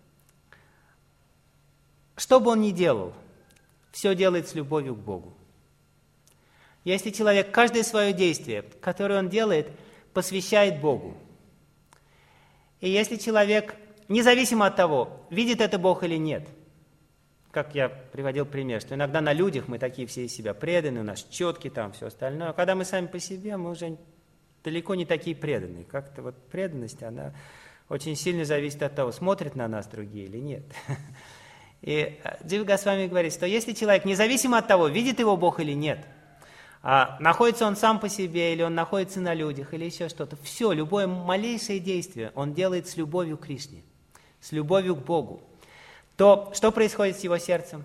что бы он ни делал, все делает с любовью к Богу. Если человек каждое свое действие, которое он делает, посвящает Богу. И если человек, независимо от того, видит это Бог или нет, как я приводил пример, что иногда на людях мы такие все из себя преданные, у нас четкие там, все остальное, а когда мы сами по себе, мы уже далеко не такие преданные. Как-то вот преданность, она очень сильно зависит от того, смотрят на нас другие или нет. И Джива Госвами говорит, что если человек, независимо от того, видит его Бог или нет, находится он сам по себе, или он находится на людях, или еще что-то, все, любое малейшее действие он делает с любовью к Кришне, с любовью к Богу, то что происходит с его сердцем?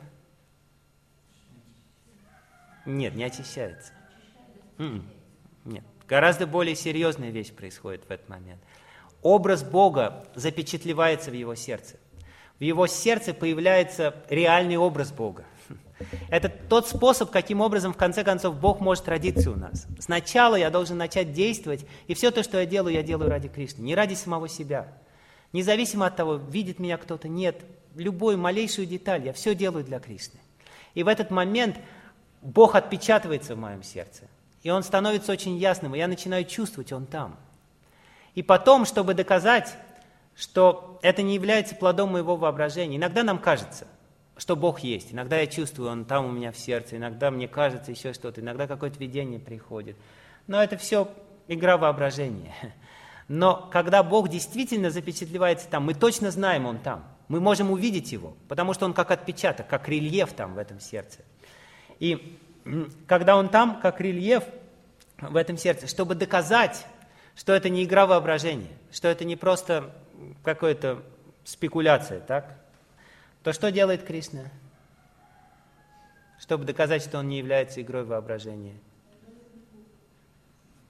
Нет, не очищается. Нет, гораздо более серьезная вещь происходит в этот момент. Образ Бога запечатлевается в его сердце. В его сердце появляется реальный образ Бога. Это тот способ, каким образом, в конце концов, Бог может родиться у нас. Сначала я должен начать действовать, и все то, что я делаю ради Кришны, не ради самого себя. Независимо от того, видит меня кто-то, нет, любую малейшую деталь, я все делаю для Кришны. И в этот момент Бог отпечатывается в моем сердце, и Он становится очень ясным, и я начинаю чувствовать, Он там. И потом, чтобы доказать, что это не является плодом моего воображения, иногда нам кажется, что Бог есть. Иногда я чувствую, Он там у меня в сердце, иногда мне кажется еще что-то, иногда какое-то видение приходит. Но это все игра воображения. Но когда Бог действительно запечатлевается там, мы точно знаем, Он там. Мы можем увидеть Его, потому что Он как отпечаток, как рельеф там в этом сердце. И когда Он там, как рельеф в этом сердце, чтобы доказать, что это не игра воображения, что это не просто какая-то спекуляция, так? То что делает Кришна? Чтобы доказать, что он не является игрой воображения.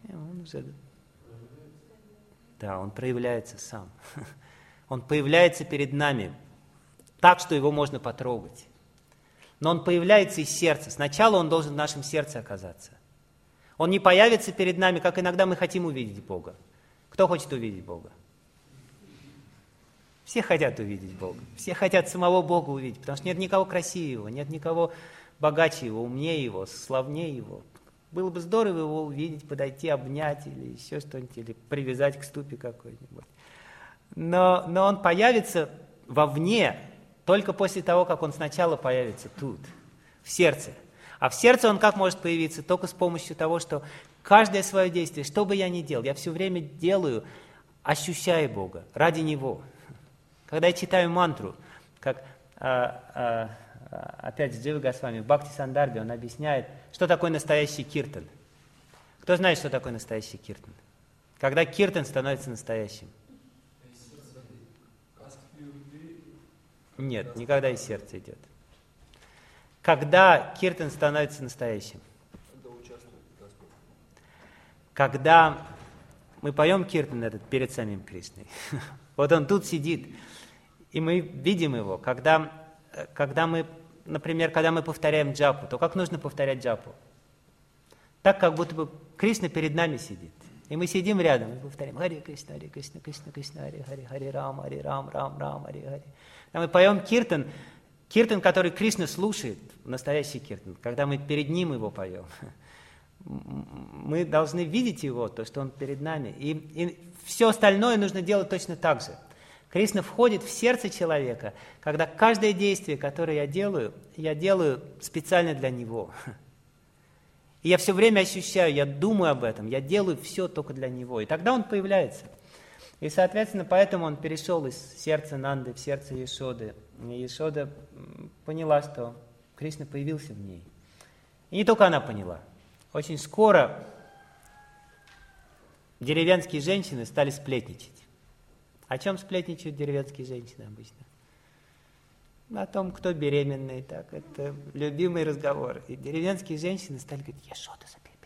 Он уже... Да, он проявляется сам. Он появляется перед нами так, что его можно потрогать. Но он появляется из сердца. Сначала он должен в нашем сердце оказаться. Он не появится перед нами, как иногда мы хотим увидеть Бога. Кто хочет увидеть Бога? Все хотят увидеть Бога. Все хотят самого Бога увидеть, потому что нет никого красивее Его, нет никого богаче Его, умнее Его, славнее Его. Было бы здорово Его увидеть, подойти, обнять или еще что-нибудь, или привязать к ступе какой-нибудь. Но Он появится вовне только после того, как Он сначала появится тут, в сердце. А в сердце Он как может появиться? Только с помощью того, что каждое свое действие, что бы я ни делал, я все время делаю, ощущая Бога, ради Него. Когда я читаю мантру, как опять с Джива Госвами, в Бхакти Сандарбе он объясняет, что такое настоящий киртан. Кто знает, что такое настоящий киртан? Когда киртан становится настоящим? Нет, никогда из сердца идет. Когда киртан становится настоящим? Когда мы поем киртан этот перед самим Кришной. Вот он тут сидит, и мы видим его. Когда мы, например, когда мы повторяем джапу, то как нужно повторять джапу? Так, как будто бы Кришна перед нами сидит. И мы сидим рядом и повторяем Харе Кришна, Кришна, Кришна, Харе Харе, Харе Рам, Рам, Рам, Харе Харе. Мы поем киртан, который Кришна слушает, настоящий киртан, когда мы перед ним его поем. Мы должны видеть его, то, что он перед нами. И все остальное нужно делать точно так же. Кришна входит в сердце человека, когда каждое действие, которое я делаю специально для него. И я все время ощущаю, я думаю об этом, я делаю все только для него. И тогда он появляется. И, соответственно, поэтому он перешел из сердца Нанды в сердце Яшоды. И Яшода поняла, что Кришна появился в ней. И не только она поняла. Очень скоро деревенские женщины стали сплетничать. О чем сплетничают деревенские женщины обычно? О том, кто беременный. Так, это любимый разговор. И деревенские женщины стали говорить, Яшода,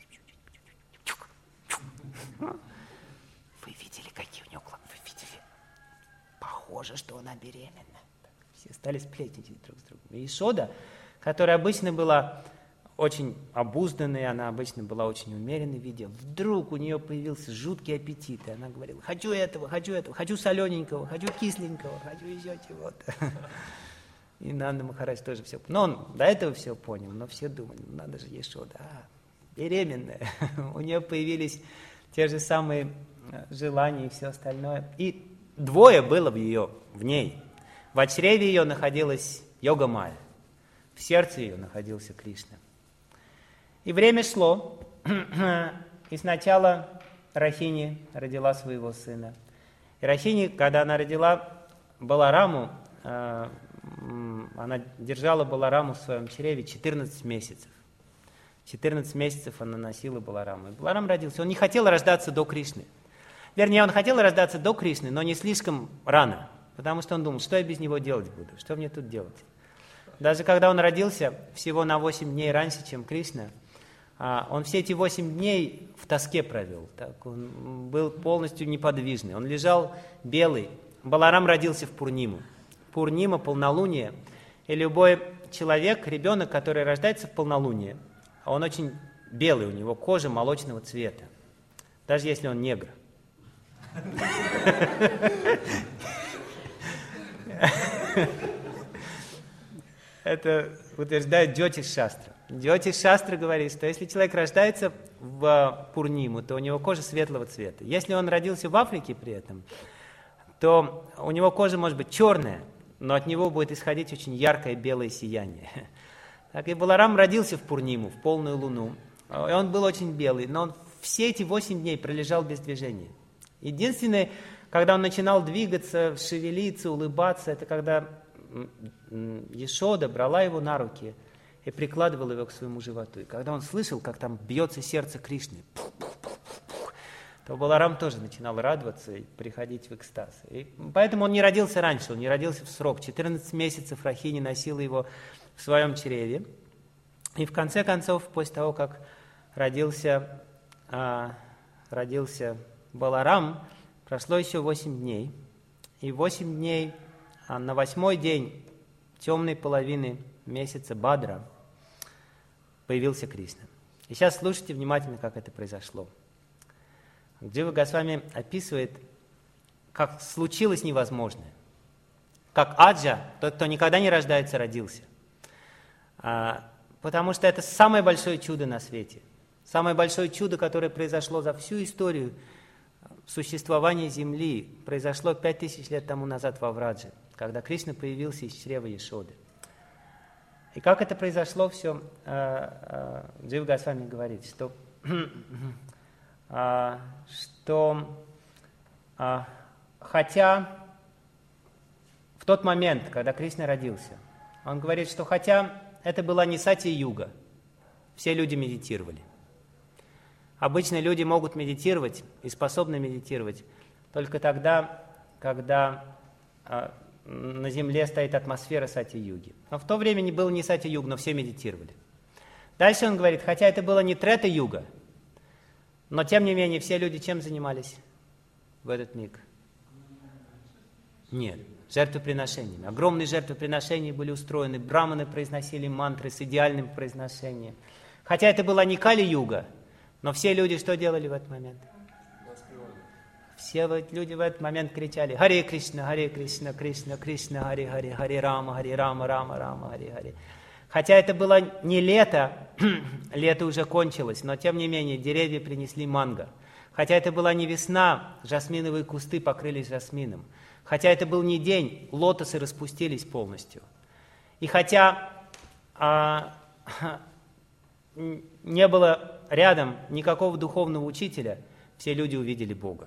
вы видели, какие у нее глаза? Вы видели? Похоже, что она беременна. Так, все стали сплетничать друг с другом. И Яшода, которая обычно была очень обузданной, она обычно была очень умеренной в виде. Вдруг у нее появился жуткий аппетит, и она говорила, хочу этого, хочу солененького, хочу кисленького, хочу еще чего-то. И Нанда Махарадж тоже все понял. Но он до этого все понял, но все думали, надо же Яшода, беременная. У нее появились те же самые желания и все остальное. И двое было в ней. В чреве ее находилась Йога-майя, в сердце ее находился Кришна. И время шло, и сначала Рахини родила своего сына. И Рахини, когда она родила Балараму, она держала Балараму в своем чреве 14 месяцев. 14 месяцев она носила Балараму. И Баларам родился. Он не хотел рождаться до Кришны. Вернее, он хотел рождаться до Кришны, но не слишком рано, потому что он думал, что я без него делать буду, что мне тут делать. Даже когда он родился всего на 8 дней раньше, чем Кришна, он все эти 8 дней в тоске провел. Так, он был полностью неподвижный. Он лежал белый. Баларам родился в Пурниму. Пурнима, полнолуние. И любой человек, ребенок, который рождается в полнолуние, он очень белый, у него кожа молочного цвета. Даже если он негр. Это утверждает Джотиш-шастра. Джотиш-шастра говорит, что если человек рождается в Пурниму, то у него кожа светлого цвета. Если он родился в Африке при этом, то у него кожа может быть черная, но от него будет исходить очень яркое белое сияние. Так и Баларам родился в Пурниму, в полную луну. И он был очень белый, но он все эти 8 дней пролежал без движения. Единственное, когда он начинал двигаться, шевелиться, улыбаться, это когда Яшода брала его на руки и прикладывала его к своему животу. И когда он слышал, как там бьется сердце Кришны, то Баларам тоже начинал радоваться и приходить в экстаз. И поэтому он не родился раньше, он не родился в срок. 14 месяцев Рахини носила его в своем чреве. И в конце концов, после того, как родился родился Баларам, прошло еще 8 дней. И 8 дней, на 8-й день темной половины месяца Бадра появился Кришна. И сейчас слушайте внимательно, как это произошло. Джива Госвами описывает, как случилось невозможное. Как Аджа, тот, кто никогда не рождается, родился. Потому что это самое большое чудо на свете. Самое большое чудо, которое произошло за всю историю существования Земли, произошло 5000 лет тому назад во Врадже, когда Кришна появился из чрева Яшоды. И как это произошло, все Джива Госвами говорит, что хотя в тот момент, когда Кришна родился, он говорит, что хотя это была не сати-юга, все люди медитировали. Обычно люди могут медитировать и способны медитировать только тогда, когда на Земле стоит атмосфера сати-юги. Но в то время не было ни сати-юг, но все медитировали. Дальше он говорит, хотя это было не трета-юга, но тем не менее все люди чем занимались в этот миг? Нет, жертвоприношениями. Огромные жертвоприношения были устроены, браманы произносили мантры с идеальным произношением. Хотя это была не Кали-юга, но все люди что делали в этот момент? Все люди в этот момент кричали Харе Кришна, Кришна, Кришна, Харе Рама, Рама, Рама, Харе. Хотя это было не лето, лето уже кончилось, но тем не менее деревья принесли манго. Хотя это была не весна, жасминовые кусты покрылись жасмином. Хотя это был не день, лотосы распустились полностью. И хотя не было рядом никакого духовного учителя, все люди увидели Бога.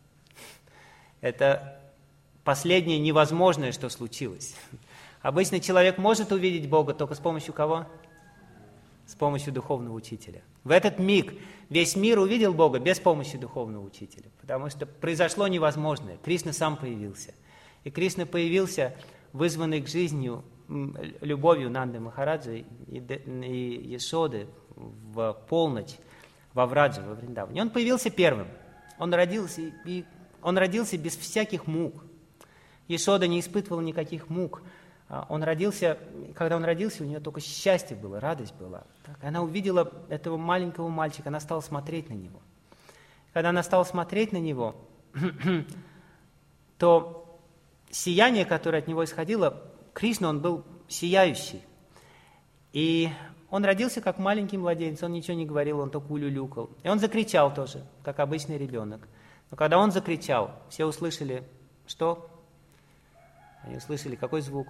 Это последнее невозможное, что случилось. Обычно человек может увидеть Бога только с помощью кого? С помощью духовного учителя. В этот миг весь мир увидел Бога без помощи духовного учителя, потому что произошло невозможное. Кришна сам появился. И Кришна появился, вызванный к жизни любовью Нанды Махараджи и Яшоды в полночь во Врадже, во Вриндаване. Он появился первым. Он родился без всяких мук. Яшода не испытывала никаких мук. Когда он родился, у нее только счастье было, радость была. Она увидела этого маленького мальчика, она стала смотреть на него. Когда она стала смотреть на него, то сияние, которое от него исходило, Кришна, он был сияющий. И он родился как маленький младенец, он ничего не говорил, он только улюлюкал. И он закричал тоже, как обычный ребенок. Но когда он закричал, все услышали, что? Они услышали, какой звук?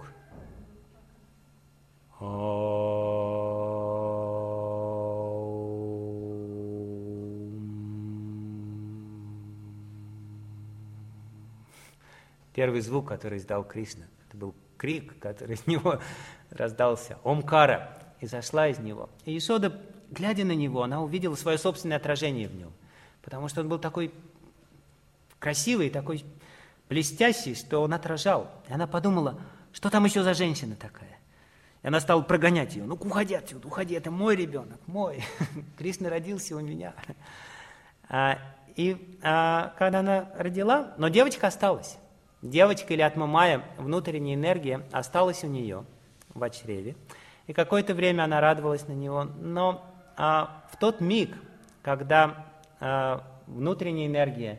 Первый звук, который издал Кришна, это был крик, который из него раздался. Омкара изошла из него. И Яшода, глядя на него, она увидела свое собственное отражение в нем. Потому что он был такой красивый, такой блестящий, что он отражал. И она подумала, что там еще за женщина такая. И она стала прогонять ее. Ну, уходи отсюда, уходи, это мой ребенок, мой. Кришна родился у меня. Когда она родила, но девочка осталась. Девочка или Атма-майя, внутренняя энергия, осталась у нее в чреве. И какое-то время она радовалась на него. Но в тот миг, когда внутренняя энергия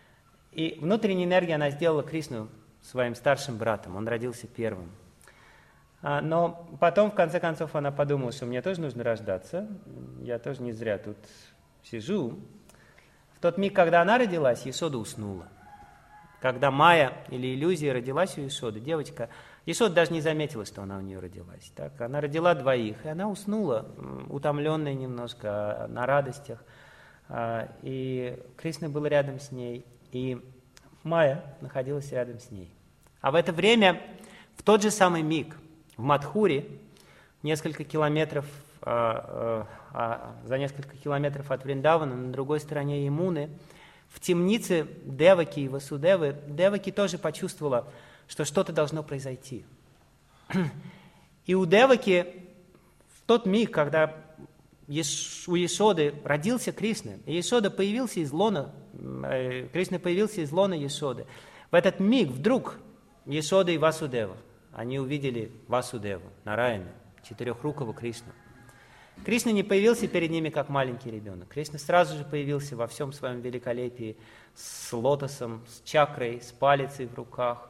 она сделала Кришну своим старшим братом, он родился первым. Но потом, в конце концов, она подумала, что мне тоже нужно рождаться, я тоже не зря тут сижу. В тот миг, когда она родилась, Яшода уснула. Когда Майя или иллюзия родилась у Яшоды, девочка, Яшода даже не заметила, что она у нее родилась. Так? Она родила двоих, и она уснула, утомленная немножко, на радостях. И Кришна был рядом с ней, и Майя находилась рядом с ней. А в это время, в тот же самый миг, в Мадхуре, за несколько километров от Вриндавана, на другой стороне Ямуны, в темнице Деваки и Васудевы, Деваки тоже почувствовала, что что-то должно произойти. И у Деваки в тот миг, когда у Ешоды родился Кришна, и Ешода появился из лона, Кришна появился из лона Ешоды. В этот миг вдруг Ешода и Васудева, они увидели Васудеву, Нараяна, четырехрукого Кришну. Кришна не появился перед ними как маленький ребенок. Кришна сразу же появился во всем своем великолепии с лотосом, с чакрой, с палицей в руках,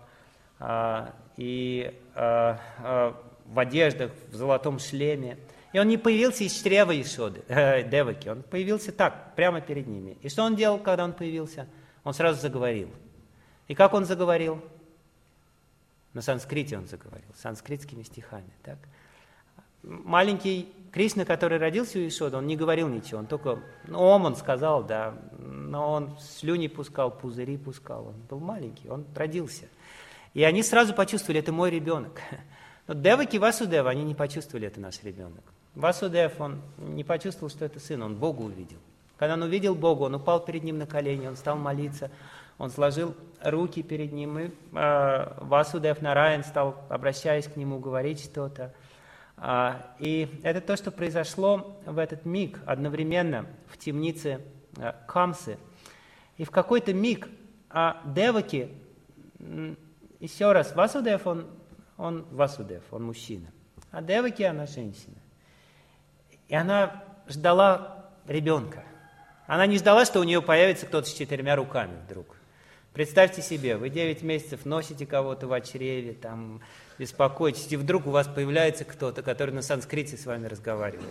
и в одеждах, в золотом шлеме. И он не появился из чрева Ешоды, Деваки, он появился так, прямо перед ними. И что он делал, когда он появился? Он сразу заговорил. И как он заговорил? На санскрите он заговорил, санскритскими стихами. Так? Маленький Кришна, который родился у Ешоды, он не говорил ничего, он только он сказал, да, но он слюни пускал, пузыри пускал, он был маленький, он родился. И они сразу почувствовали, это мой ребенок. Но Деваки и Васудева, они не почувствовали, это наш ребенок. Васудев, он не почувствовал, что это сын, он Бога увидел. Когда он увидел Бога, он упал перед ним на колени, он стал молиться, он сложил руки перед ним, и Васудев Нараян стал, обращаясь к нему, говорить что-то. И это то, что произошло в этот миг, одновременно в темнице Камсы. И в какой-то миг Деваки, еще раз, Васудев, он Васудев, он мужчина, а Деваки, она женщина. И она ждала ребенка. Она не ждала, что у нее появится кто-то с 4 руками вдруг. Представьте себе, вы 9 месяцев носите кого-то в чреве, там, беспокоитесь, и вдруг у вас появляется кто-то, который на санскрите с вами разговаривает,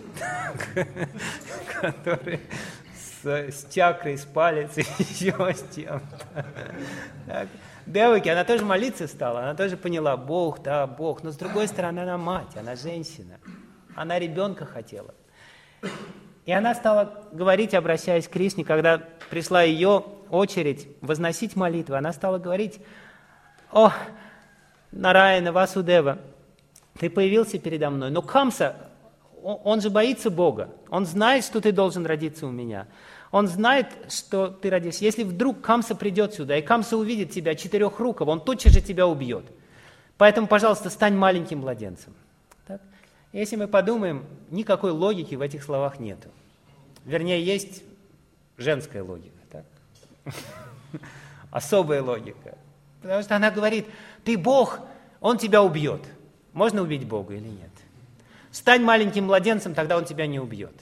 который с чакрой, с палицей, еще с чем-то. Деваки, она тоже молиться стала, она тоже поняла, Бог, да, Бог, но с другой стороны, она мать, она женщина, она ребенка хотела. И она стала говорить, обращаясь к Кришне, когда пришла ее очередь возносить молитвы, она стала говорить: «О, Нараяна, Васудева, ты появился передо мной, но Камса, он же боится Бога, он знает, что ты должен родиться у меня, он знает, что ты родишься. Если вдруг Камса придет сюда, и Камса увидит тебя четырехрукого, он тотчас же тебя убьет. Поэтому, пожалуйста, стань маленьким младенцем». Так? Если мы подумаем, никакой логики в этих словах нету. Вернее, есть женская логика, так? Особая логика. Потому что она говорит: ты Бог, он тебя убьет. Можно убить Бога или нет? Стань маленьким младенцем, тогда он тебя не убьет.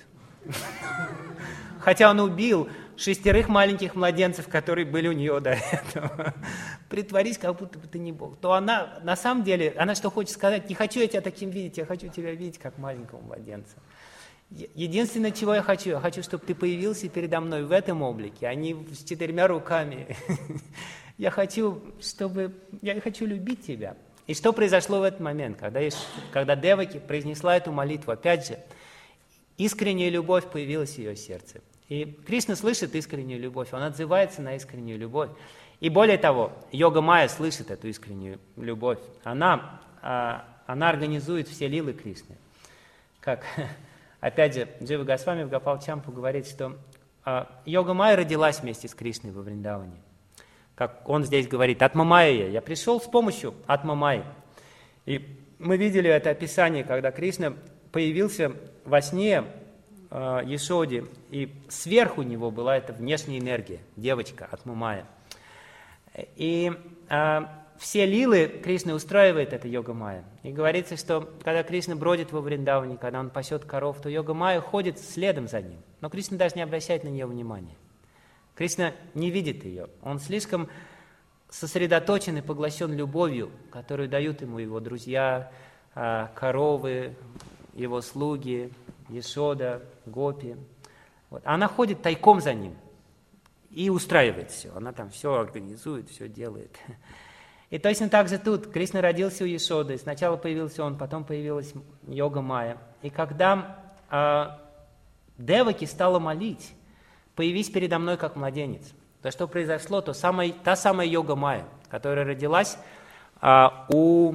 Хотя он убил 6 маленьких младенцев, которые были у нее до этого. Притворись, как будто бы ты не Бог. То она, на самом деле, она что хочет сказать: не хочу я тебя таким видеть, я хочу тебя видеть как маленького младенца. Единственное, чего я хочу, чтобы ты появился передо мной в этом облике, а не с 4 руками. Я хочу любить тебя. И что произошло в этот момент, когда Деваки произнесла эту молитву? Опять же, искренняя любовь появилась в ее сердце. И Кришна слышит искреннюю любовь, он отзывается на искреннюю любовь. И более того, Йога Майя слышит эту искреннюю любовь. Она организует все лилы Кришны. Как, опять же, Джива Госвами в Гопал Чампу говорит, что Йога Майя родилась вместе с Кришной во Вриндаване. Как он здесь говорит: Атма Майя, я пришел с помощью Атма Майи. И мы видели это описание, когда Кришна появился во сне Ешоде, и сверху него была эта внешняя энергия, девочка Атма Майя. И все лилы Кришна устраивает эта Йога Майя. И говорится, что когда Кришна бродит во Вриндаване, когда он пасет коров, то Йога Майя ходит следом за ним. Но Кришна даже не обращает на нее внимания. Кришна не видит ее. Он слишком сосредоточен и поглощен любовью, которую дают ему его друзья, коровы, его слуги, Ешода, Гопи. Вот. Она ходит тайком за ним и устраивает все. Она там все организует, все делает. И точно так же тут Кришна родился у Ешоды. Сначала появился он, потом появилась Йога Майя. И когда Деваки стала молить: «Появись передо мной как младенец», то что произошло? Та самая Йога Майя, которая родилась у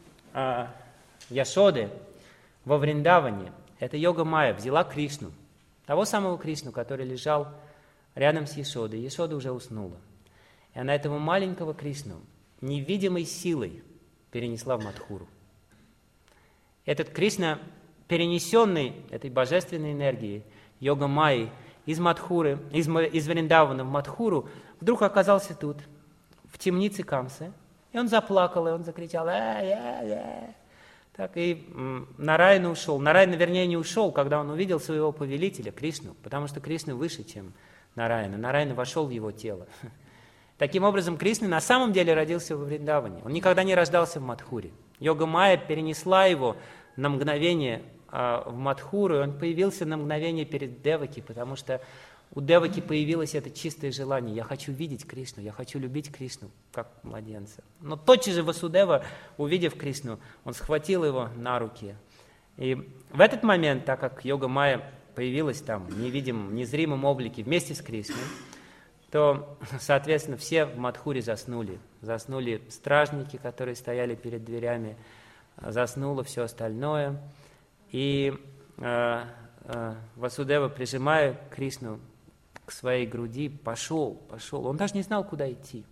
Яшоды во Вриндаване, эта Йога Майя взяла Кришну, того самого Кришну, который лежал рядом с Ешодой. Ешода уже уснула. И она этого маленького Кришну невидимой силой перенесла в Мадхуру. Этот Кришна перенесенный этой божественной энергией Йога Майи из Мадхуры, из Вриндавана в Мадхуру, вдруг оказался тут, в темнице Камсы. И он заплакал, и он закричал. Так, и Нараяна ушел. Нараяна, вернее, не ушел, когда он увидел своего повелителя, Кришну, потому что Кришна выше, чем Нараяна. Нараяна вошел в его тело. Таким образом, Кришна на самом деле родился во Вриндаване. Он никогда не рождался в Мадхуре. Йога Майя перенесла его на мгновение в Мадхуру, и он появился на мгновение перед Деваки, потому что у Деваки появилось это чистое желание. Я хочу видеть Кришну, я хочу любить Кришну, как младенца. Но тотчас же Васудева, увидев Кришну, он схватил его на руки. И в этот момент, так как Йога Майя появилась там в невидимом, незримом облике вместе с Кришной, то, соответственно, все в Мадхуре заснули. Заснули стражники, которые стояли перед дверями, заснуло все остальное. И Васудева, прижимая Кришну к своей груди, пошел. Он даже не знал, куда идти.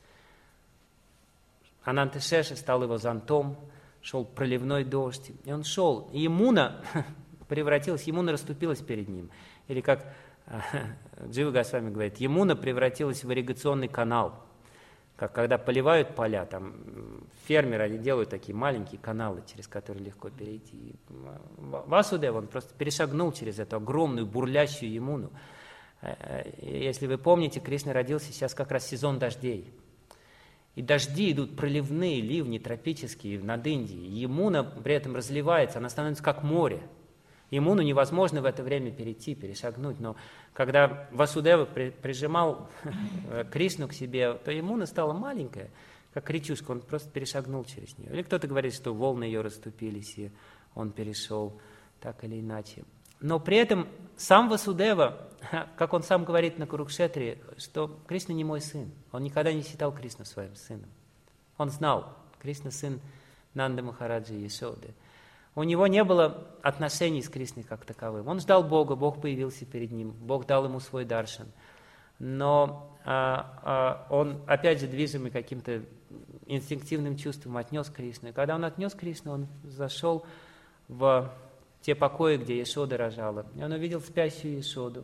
Ананташеша стал его зонтом, шел проливной дождь, и он шел. И Ямуна Ямуна расступилась перед ним. Или как Джива Госвами говорит, Ямуна превратилась в ирригационный канал. Как когда поливают поля, там фермеры, они делают такие маленькие каналы, через которые легко перейти. Васудева, он просто перешагнул через эту огромную бурлящую Ямуну. Если вы помните, Кришна родился сейчас как раз сезон дождей. И дожди идут проливные, ливни тропические над Индией. Ямуна при этом разливается, она становится как море. Ямуну невозможно в это время перешагнуть, но когда Васудева прижимал Кришну к себе, то Ямуна стала маленькая, как речушка, он просто перешагнул через нее. Или кто-то говорит, что волны ее расступились, и он перешел так или иначе. Но при этом сам Васудева, как он сам говорит на Курукшетре, что Кришна не мой сын, он никогда не считал Кришну своим сыном. Он знал, Кришна сын Нанды Махараджи и Яшоды. У него не было отношений с Кришной как таковым. Он ждал Бога, Бог появился перед ним, Бог дал ему свой даршан. Но он, опять же, движимый каким-то инстинктивным чувством, отнес Кришну. И когда он отнес Кришну, он зашел в те покои, где Яшода рожала. И он увидел спящую Яшоду.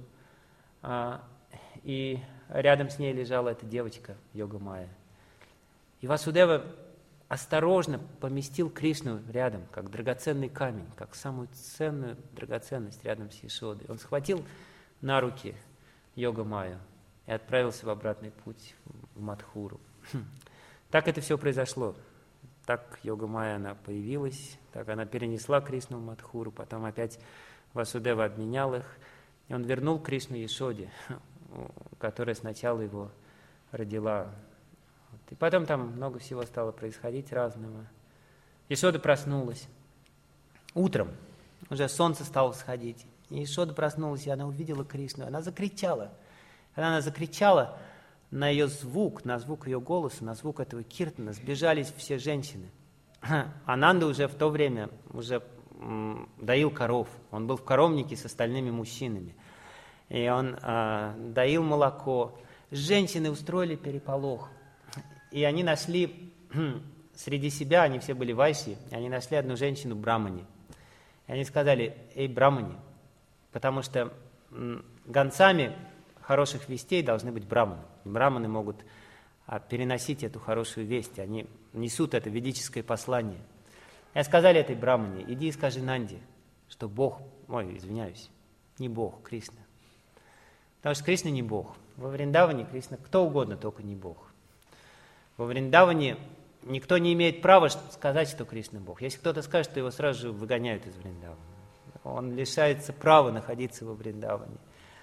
И рядом с ней лежала эта девочка, Йога Майя. И Васудева осторожно поместил Кришну рядом, как драгоценный камень, как самую ценную драгоценность рядом с Яшодой. Он схватил на руки Йога Майю и отправился в обратный путь в Мадхуру. Так это все произошло. Так Йога Майя, она появилась, так она перенесла Кришну в Мадхуру, потом опять Васудева обменял их, и он вернул Кришну Яшоде, которая сначала его родила. И потом там много всего стало происходить разного. Яшода проснулась. Утром уже солнце стало всходить. И Яшода проснулась, и она увидела Кришну. Она закричала. Когда она закричала, на ее звук, на звук ее голоса, на звук этого киртана сбежались все женщины. Ананда уже в то время уже доил коров. Он был в коровнике с остальными мужчинами. И он доил молоко. Женщины устроили переполох. И они нашли среди себя, они все были вайши, и они нашли одну женщину брамани. И они сказали: эй, брамани, потому что гонцами хороших вестей должны быть браманы. Браманы могут переносить эту хорошую весть, они несут это ведическое послание. И сказали этой брамане: иди и скажи Нанде, что Бог, не Бог, Кришна. Потому что Кришна не Бог. Во Вриндаване Кришна кто угодно, только не Бог. Во Вриндаване никто не имеет права сказать, что Кришна Бог. Если кто-то скажет, то его сразу же выгоняют из Вриндавана. Он лишается права находиться во Вриндаване.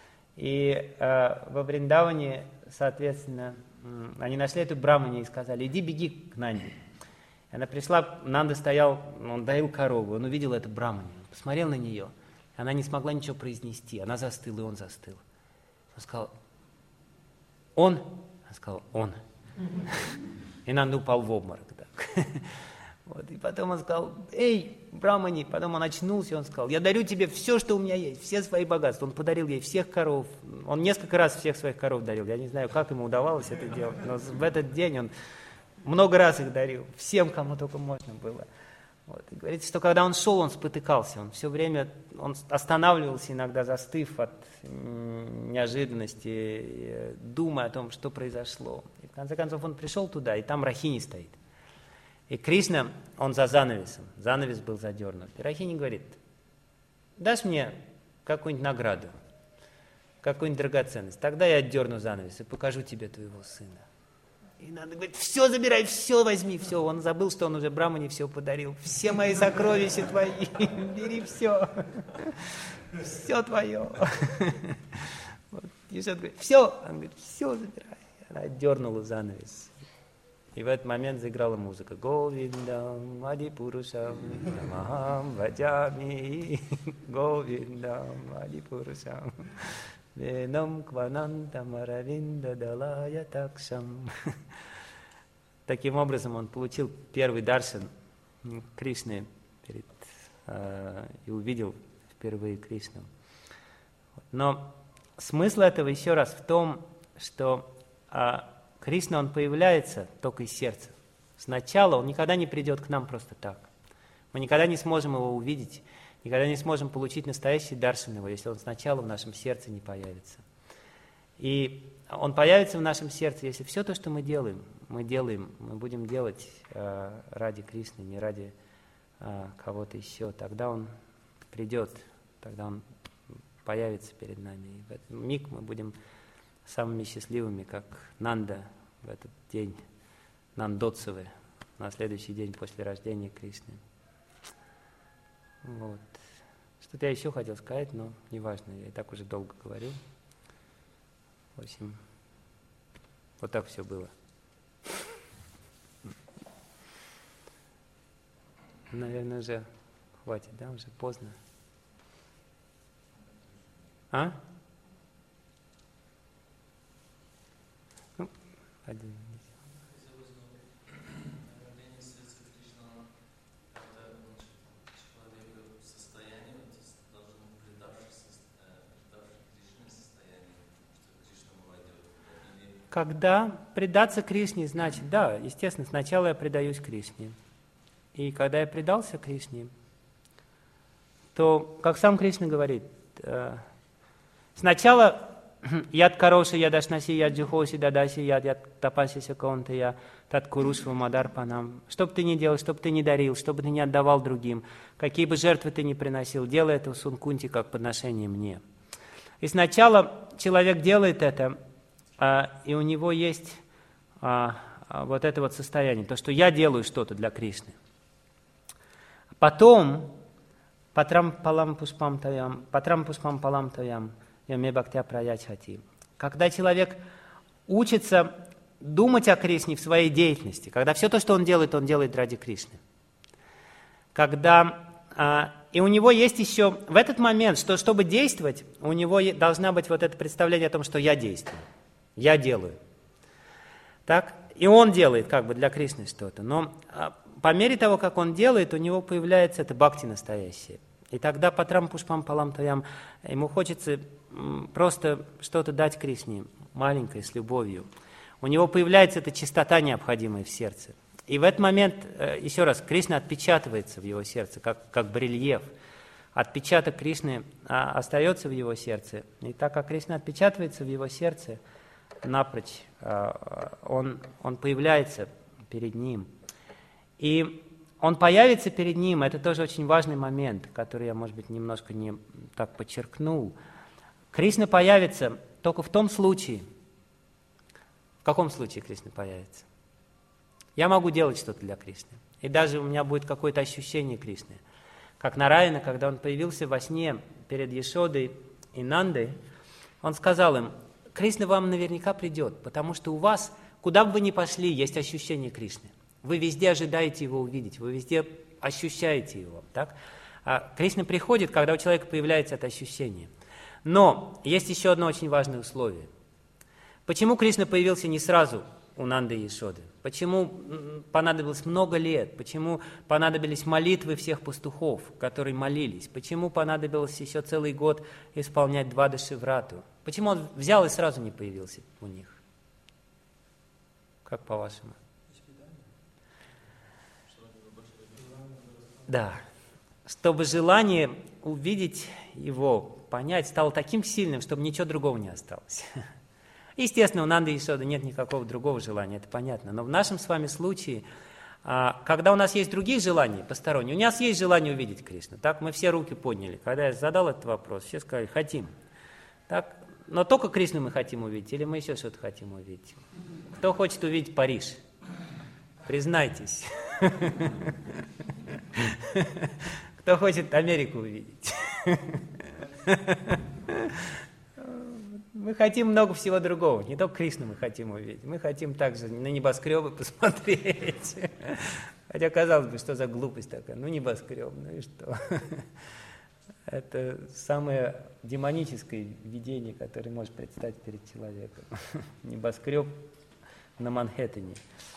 И во Вриндаване, соответственно, они нашли эту брамани и сказали: иди, беги к Нанде. И она пришла, Нанда стоял, он доил корову, он увидел эту брамани, он посмотрел на нее, она не смогла ничего произнести, она застыла, и он застыл. Он сказал: он? Он сказал: он. И Нанда упал в обморок. Так. Вот. И потом он сказал: эй, брамани. Потом он очнулся, и он сказал: я дарю тебе все, что у меня есть, все свои богатства. Он подарил ей всех коров. Он несколько раз всех своих коров дарил. Я не знаю, как ему удавалось это делать, но в этот день он много раз их дарил. Всем, кому только можно было. Вот. И говорится, что когда он шел, он спотыкался, он все время, он останавливался иногда, застыв от неожиданности, думая о том, что произошло. И в конце концов он пришел туда, и там Рахини стоит. И Кришна, он за занавесом, занавес был задернут. И Рахини говорит: дашь мне какую-нибудь награду, какую-нибудь драгоценность, тогда я отдерну занавес и покажу тебе твоего сына. И надо говорить: все забирай, все возьми, все. Он забыл, что он уже Брахмане все подарил. Все мои сокровища твои, бери все. Все твое. Вот. Ешода говорит: все. Он говорит: все забирай. Она отдернула занавес. И в этот момент заиграла музыка. Говиндам адипурушам намахам ваджами. Говиндам адипурушам венам кванантам аравинда далая такшам. Таким образом, он получил первый даршан Кришны и увидел впервые Кришну. Но смысл этого еще раз в том, что Кришна, он появляется только из сердца. Сначала он никогда не придет к нам просто так. Мы никогда не сможем его увидеть, никогда не сможем получить настоящий даршан его, если он сначала в нашем сердце не появится. И он появится в нашем сердце, если все то, что мы делаем, мы будем делать ради Кришны, не ради кого-то еще. Тогда он придет, тогда он появится перед нами. И в этот миг мы будем самыми счастливыми, как Нанда в этот день, Нандотсавы, на следующий день после рождения Кришны. Вот. Что-то я еще хотел сказать, но неважно, я и так уже долго говорил. В общем, вот так все было. Наверное, уже хватит, да? Уже поздно. А? Один. Рождение сердца Кришны, когда человек в состоянии, должен предавшись Кришне состояние, что Кришна войдет. Когда предаться Кришне, значит, да, естественно, сначала я предаюсь Кришне. И когда я предался Кришне, то, как сам Кришна говорит, сначала яд кароши, ядашнаси, яд джухоси, дадаси, яд тапаси саконта, я тат курушва мадар панам. Что бы ты ни делал, что бы ты ни дарил, что бы ты ни отдавал другим, какие бы жертвы ты ни приносил, делай это в Сункунте как подношение мне. И сначала человек делает это, и у него есть вот это вот состояние, то, что я делаю что-то для Кришны. Потом, патрам пуспам палам таям, яме бхактя праячхати. Когда человек учится думать о Кришне в своей деятельности, когда все то, что он делает ради Кришны. И у него есть еще в этот момент, что чтобы действовать, у него должна быть вот это представление о том, что я действую, я делаю. Так? И он делает как бы для Кришны что-то. Но по мере того, как он делает, у него появляется это бхакти настоящее. И тогда патрам пушпам палам таям, ему хочется просто что-то дать Кришне, маленькое, с любовью. У него появляется эта чистота, необходимая в сердце. И в этот момент, еще раз, Кришна отпечатывается в его сердце, как барельеф. Отпечаток Кришны остается в его сердце. И так как Кришна отпечатывается в его сердце напрочь, он появляется перед ним. И он появится перед ним, это тоже очень важный момент, который я, может быть, немножко не так подчеркнул. Кришна появится только в том случае. В каком случае Кришна появится? Я могу делать что-то для Кришны. И даже у меня будет какое-то ощущение Кришны. Как Нараяна, когда он появился во сне перед Ешодой и Нандой, он сказал им: Кришна вам наверняка придет, потому что у вас, куда бы вы ни пошли, есть ощущение Кришны. Вы везде ожидаете его увидеть, вы везде ощущаете его. Так? Кришна приходит, когда у человека появляется это ощущение. Но есть еще одно очень важное условие. Почему Кришна появился не сразу у Нанды и Ешоды? Почему понадобилось много лет? Почему понадобились молитвы всех пастухов, которые молились? Почему понадобилось еще целый год исполнять Двадаши Врату? Почему он взял и сразу не появился у них? Как по-вашему? Да, чтобы желание увидеть его, понять, стало таким сильным, чтобы ничего другого не осталось. Естественно, у Нанды и Ешоды нет никакого другого желания, это понятно. Но в нашем с вами случае, когда у нас есть другие желания посторонние, у нас есть желание увидеть Кришну. Так, мы все руки подняли. Когда я задал этот вопрос, все сказали, хотим. Так, но только Кришну мы хотим увидеть, или мы еще что-то хотим увидеть? Кто хочет увидеть Париж? Признайтесь. Кто хочет Америку увидеть? Мы хотим много всего другого. Не только Кришну мы хотим увидеть. Мы хотим также на небоскребы посмотреть. Хотя, казалось бы, что за глупость такая? Ну, небоскреб, ну и что? Это самое демоническое видение, которое может предстать перед человеком. Небоскреб на Манхэттене.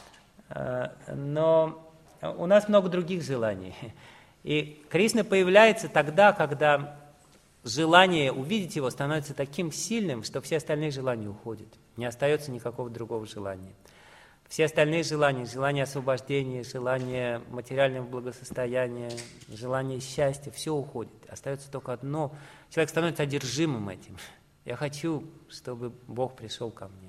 Но у нас много других желаний. И Кришна появляется тогда, когда желание увидеть его становится таким сильным, что все остальные желания уходят. Не остается никакого другого желания. Все остальные желания, желание освобождения, желание материального благосостояния, желание счастья, все уходит. Остается только одно. Человек становится одержимым этим. Я хочу, чтобы Бог пришел ко мне.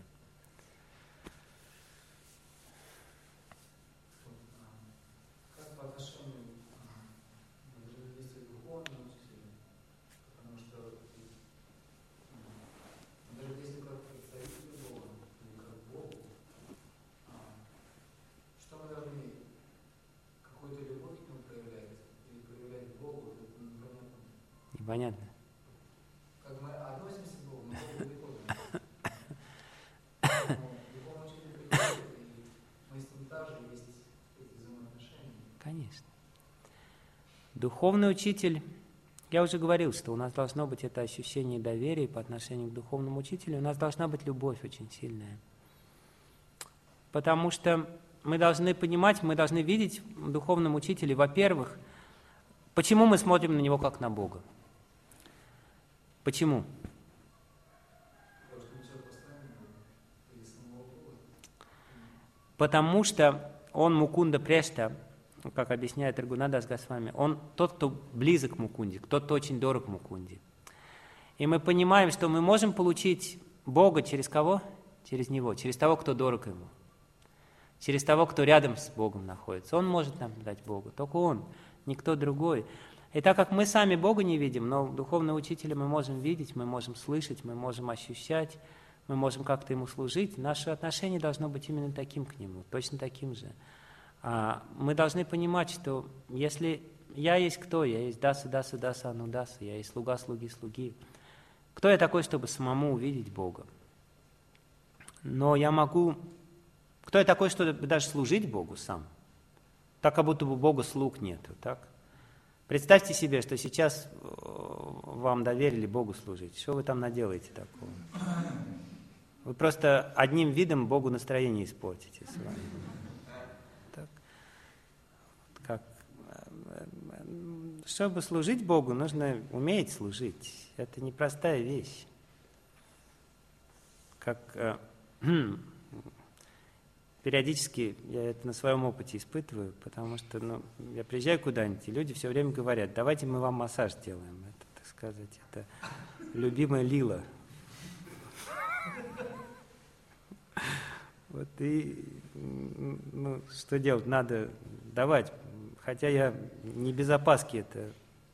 Понятно. Как мы относимся к Богу, мы Богу далеко. Но духовный учитель приходит, и мы с ним также есть эти взаимоотношения. Конечно. Духовный учитель, я уже говорил, что у нас должно быть это ощущение доверия по отношению к духовному учителю, у нас должна быть любовь очень сильная. Потому что мы должны понимать, мы должны видеть в духовном учителе, во-первых, почему мы смотрим на него как на Бога. Почему? Потому что он Мукунда Прешта, как объясняет Рагунатдас Госвами, он тот, кто близок к Мукунде, тот, кто очень дорог Мукунде. И мы понимаем, что мы можем получить Бога через кого? Через Него, через того, кто дорог Ему. Через того, кто рядом с Богом находится. Он может нам дать Бога, только Он, никто другой. И так как мы сами Бога не видим, но духовного учителя мы можем видеть, мы можем слышать, мы можем ощущать, мы можем как-то Ему служить, наше отношение должно быть именно таким к Нему, точно таким же. Мы должны понимать, что если я есть кто? Я есть Даса, Даса, Даса, Анудаса, я есть слуга, слуги, слуги. Кто я такой, чтобы самому увидеть Бога? Но я могу... Кто я такой, чтобы даже служить Богу сам? Так, как будто бы Бога слуг нету, так? Представьте себе, что сейчас вам доверили Богу служить. Что вы там наделаете такого? Вы просто одним видом Богу настроение испортите с вами. Так. Как? Чтобы служить Богу, нужно уметь служить. Это непростая вещь. Как... Периодически я это на своем опыте испытываю, потому что я приезжаю куда-нибудь, и люди все время говорят, давайте мы вам массаж сделаем. Это, так сказать, это любимая лила. Вот и что делать? Надо давать. Хотя я не без опаски это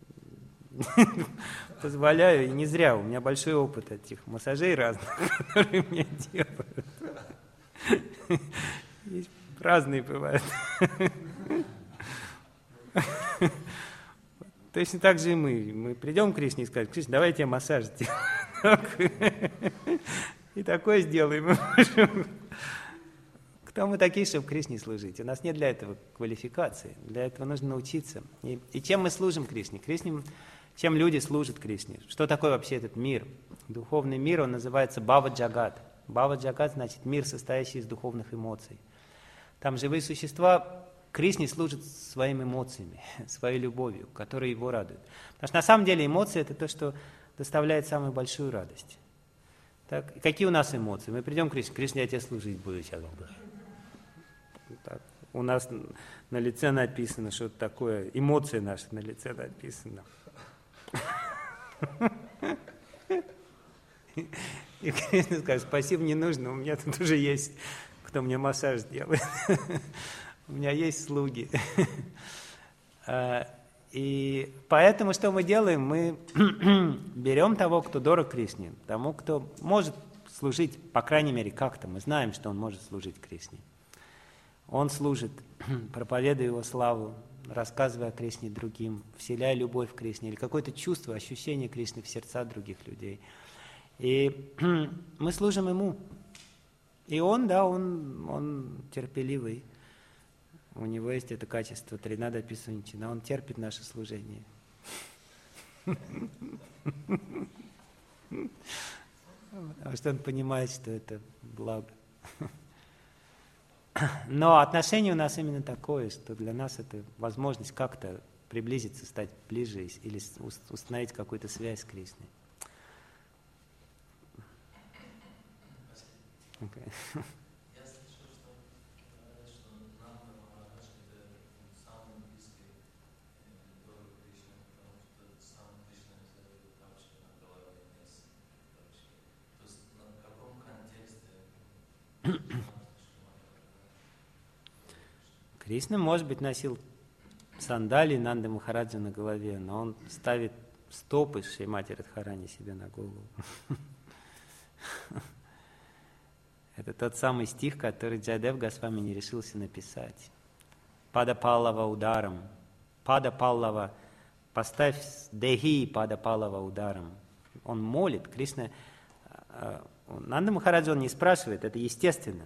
позволяю, и не зря. У меня большой опыт этих массажей разных, которые мне делают. Разные бывают. Точно так же и мы. Мы придем к Кришне и скажем, Кришна, давай я тебе массаж сделаю. И такое сделаем. Кто мы такие, чтобы Кришне служить? У нас нет для этого квалификации. Для этого нужно научиться. И чем мы служим Кришне? Чем люди служат Кришне? Что такое вообще этот мир? Духовный мир, он называется Бхава-джагат. Бхава-джагат значит мир, состоящий из духовных эмоций. Там живые существа Кришне служат своими эмоциями, своей любовью, которая его радует. Потому что на самом деле эмоции – это то, что доставляет самую большую радость. Так, какие у нас эмоции? Мы придем к Кришне, Кришне, я тебе служить буду сейчас. Так. У нас на лице написано, что это такое, эмоции наши на лице написано. И Кришна скажет: спасибо, не нужно, у меня тут уже есть, кто мне массаж делает. У меня есть слуги. И поэтому что мы делаем? Мы берем того, кто дорог Кришне, тому, кто может служить, по крайней мере, как-то. Мы знаем, что он может служить Кришне. Он служит, проповедуя его славу, рассказывая о Кришне другим, вселяя любовь в Кришне, или какое-то чувство, ощущение Кришны в сердца других людей. И мы служим ему. И он, да, он терпеливый. У него есть это качество Тринада Писунчина. Он терпит наше служение. Потому что он понимает, что это благо. Но отношение у нас именно такое, что для нас это возможность как-то приблизиться, стать ближе или установить какую-то связь с Кришной. Okay. Я слышал, что говорят, что Нанда Махарадж это самый близкий дорог Кришне, потому что сам Кришна сделал тапочки на голове, вниз тапочки. То есть на каком контексте Кришна, может быть, носил сандалии Нанды Махараджа на голове, но он ставит стопы Шримати Радхарани себе на голову. Это тот самый стих, который Джайадев Госвами не решился написать. Пада Паллава ударом. Пада Паллава, поставь Дехи Пада Паллава ударом. Он молит. Кришна, Нанда Махараджа он не спрашивает, это естественно.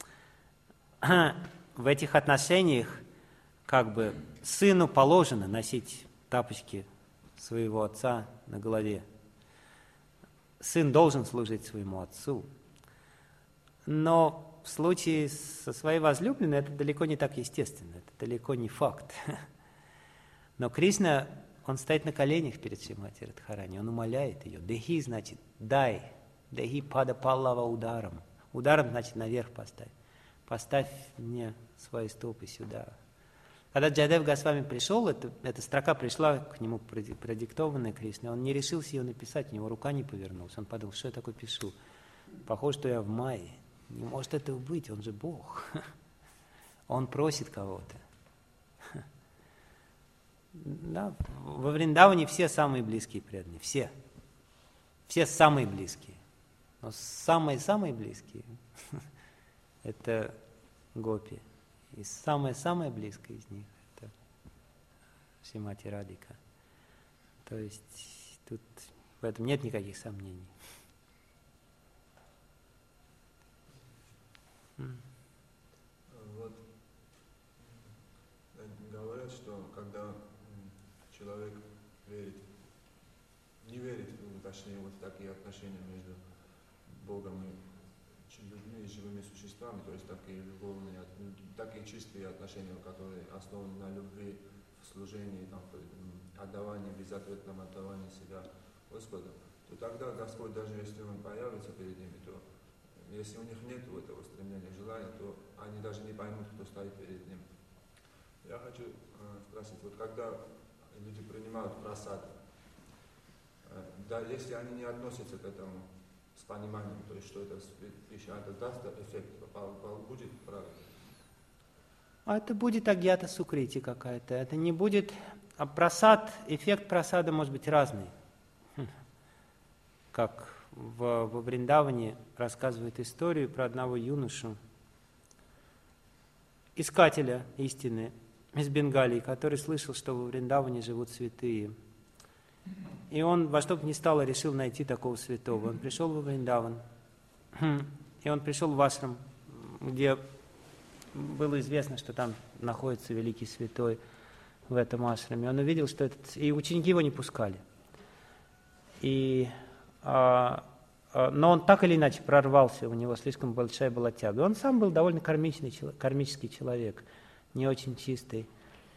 В этих отношениях как бы сыну положено носить тапочки своего отца на голове. Сын должен служить своему отцу. Но в случае со своей возлюбленной это далеко не так естественно, это далеко не факт. Но Кришна, он стоит на коленях перед Шримати Радхарани, он умоляет ее. Дехи значит дай, дехи пада паллава ударом. Ударом значит наверх поставь. Поставь мне свои стопы сюда. Когда Джайадев Госвами пришел, эта строка пришла к нему продиктованная Кришной, он не решился ее написать, у него рука не повернулась. Он подумал, что я такое пишу? Похоже, что я в мае. Не может этого быть, он же Бог. Он просит кого-то. Да, во Вриндаване все самые близкие преданные, все. Все самые близкие. Но самые-самые близкие – это гопи. И самое-самое близкое из них – это Шримати Радхика. То есть тут в этом нет никаких сомнений. Вот говорят, что когда человек верит, не верит, точнее, вот в такие отношения между Богом и людьми и живыми существами, то есть такие любовные, такие чистые отношения, которые основаны на любви, в служении, там, отдавании, безответном отдавании себя Господу, то тогда Господь, даже если Он появится перед ними, то если у них нет этого стремления, желания, то они даже не поймут, кто стоит перед ним. Я хочу спросить, вот когда люди принимают прасад, да, если они не относятся к этому с пониманием, то есть что это пища, это даст эффект, будет правильно? А это будет агьята сукрити какая-то, это не будет... А прасад, эффект прасада может быть разный. Как во Вриндаване рассказывает историю про одного юношу, искателя истины из Бенгалии, который слышал, что во Вриндаване живут святые. И он во что бы ни стало решил найти такого святого. Он пришел во Вриндаван, и он пришел в ашрам, где было известно, что там находится великий святой в этом ашраме. Он увидел, что и ученики его не пускали. Но он так или иначе прорвался, у него слишком большая была тяга. Он сам был довольно кармический человек, не очень чистый.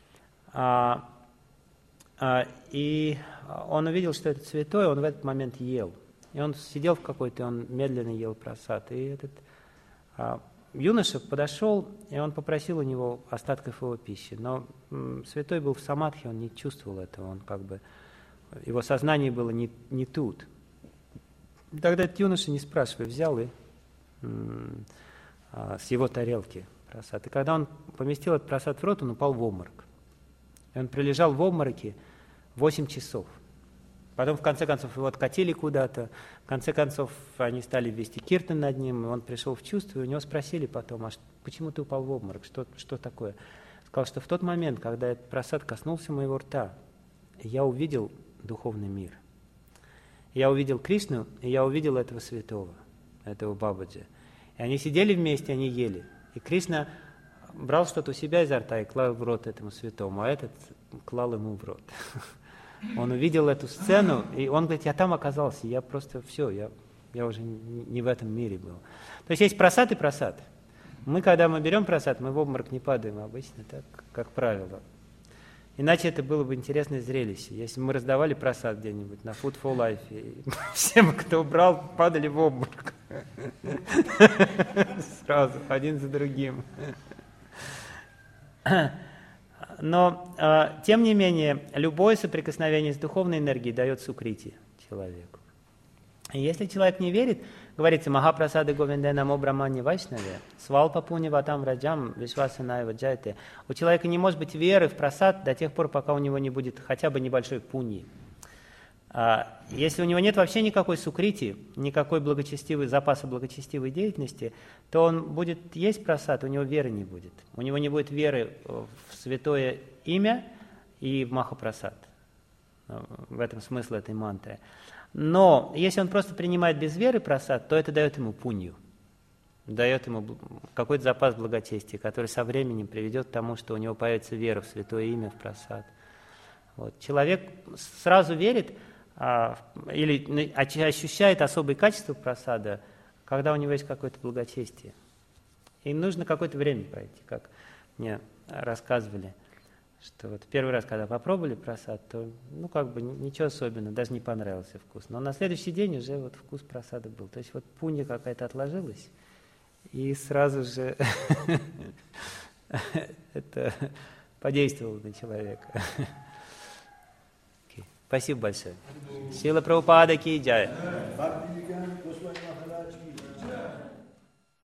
И он увидел, что это святой, он в этот момент ел. И он сидел в какой-то, он медленно ел прасад. И юноша подошел, и он попросил у него остатков его пищи. Но святой был в самадхи, он не чувствовал этого, он как бы, его сознание было не тут. Тогда этот юноша, не спрашивая, взял и с его тарелки просад. И когда он поместил этот просад в рот, он упал в обморок. И он пролежал в обмороке 8 часов. Потом, в конце концов, его откатили куда-то. В конце концов, они стали вести киртан над ним, и он пришел в чувство, и у него спросили потом, а почему ты упал в обморок, что такое? Сказал, что в тот момент, когда этот просад коснулся моего рта, я увидел духовный мир. Я увидел Кришну, и я увидел этого святого, этого Бабаджи. И они сидели вместе, они ели. И Кришна брал что-то у себя изо рта и клал в рот этому святому, а этот клал ему в рот. Он увидел эту сцену, и он говорит, я там оказался, я просто все, я уже не в этом мире был. То есть просад и просад. Когда мы берем просад, мы в обморок не падаем обычно, так, как правило. Иначе это было бы интересное зрелище. Если бы мы раздавали просад где-нибудь на Food for Life, и все, кто брал, падали в обморок. Сразу, один за другим. Но, тем не менее, любое соприкосновение с духовной энергией дает сукрити человеку. И если человек не верит, говорится, Махапрасады Говинде намо Брахмане Вайшнаве, Свалпа Пуни Ватам Раджам Вишвасанай Ваджайте. У человека не может быть веры в прасад до тех пор, пока у него не будет хотя бы небольшой пуньи. Если у него нет вообще никакой сукрити, никакой запаса благочестивой деятельности, то он будет есть прасад, у него веры не будет. У него не будет веры в святое имя и в Махапрасад. В этом смысл этой мантры. Но если он просто принимает без веры прасад, то это дает ему пунью, дает ему какой-то запас благочестия, который со временем приведет к тому, что у него появится вера в святое имя, в прасад. Вот. Человек сразу верит или ощущает особые качества прасада, когда у него есть какое-то благочестие. И нужно какое-то время пройти, как мне рассказывали, что вот первый раз, когда попробовали прасад, то ничего особенного, даже не понравился вкус. Но на следующий день уже вот вкус прасада был. То есть вот пунья какая-то отложилась, и сразу же это подействовало на человека. Спасибо большое. Шрила Прабхупада ки джай.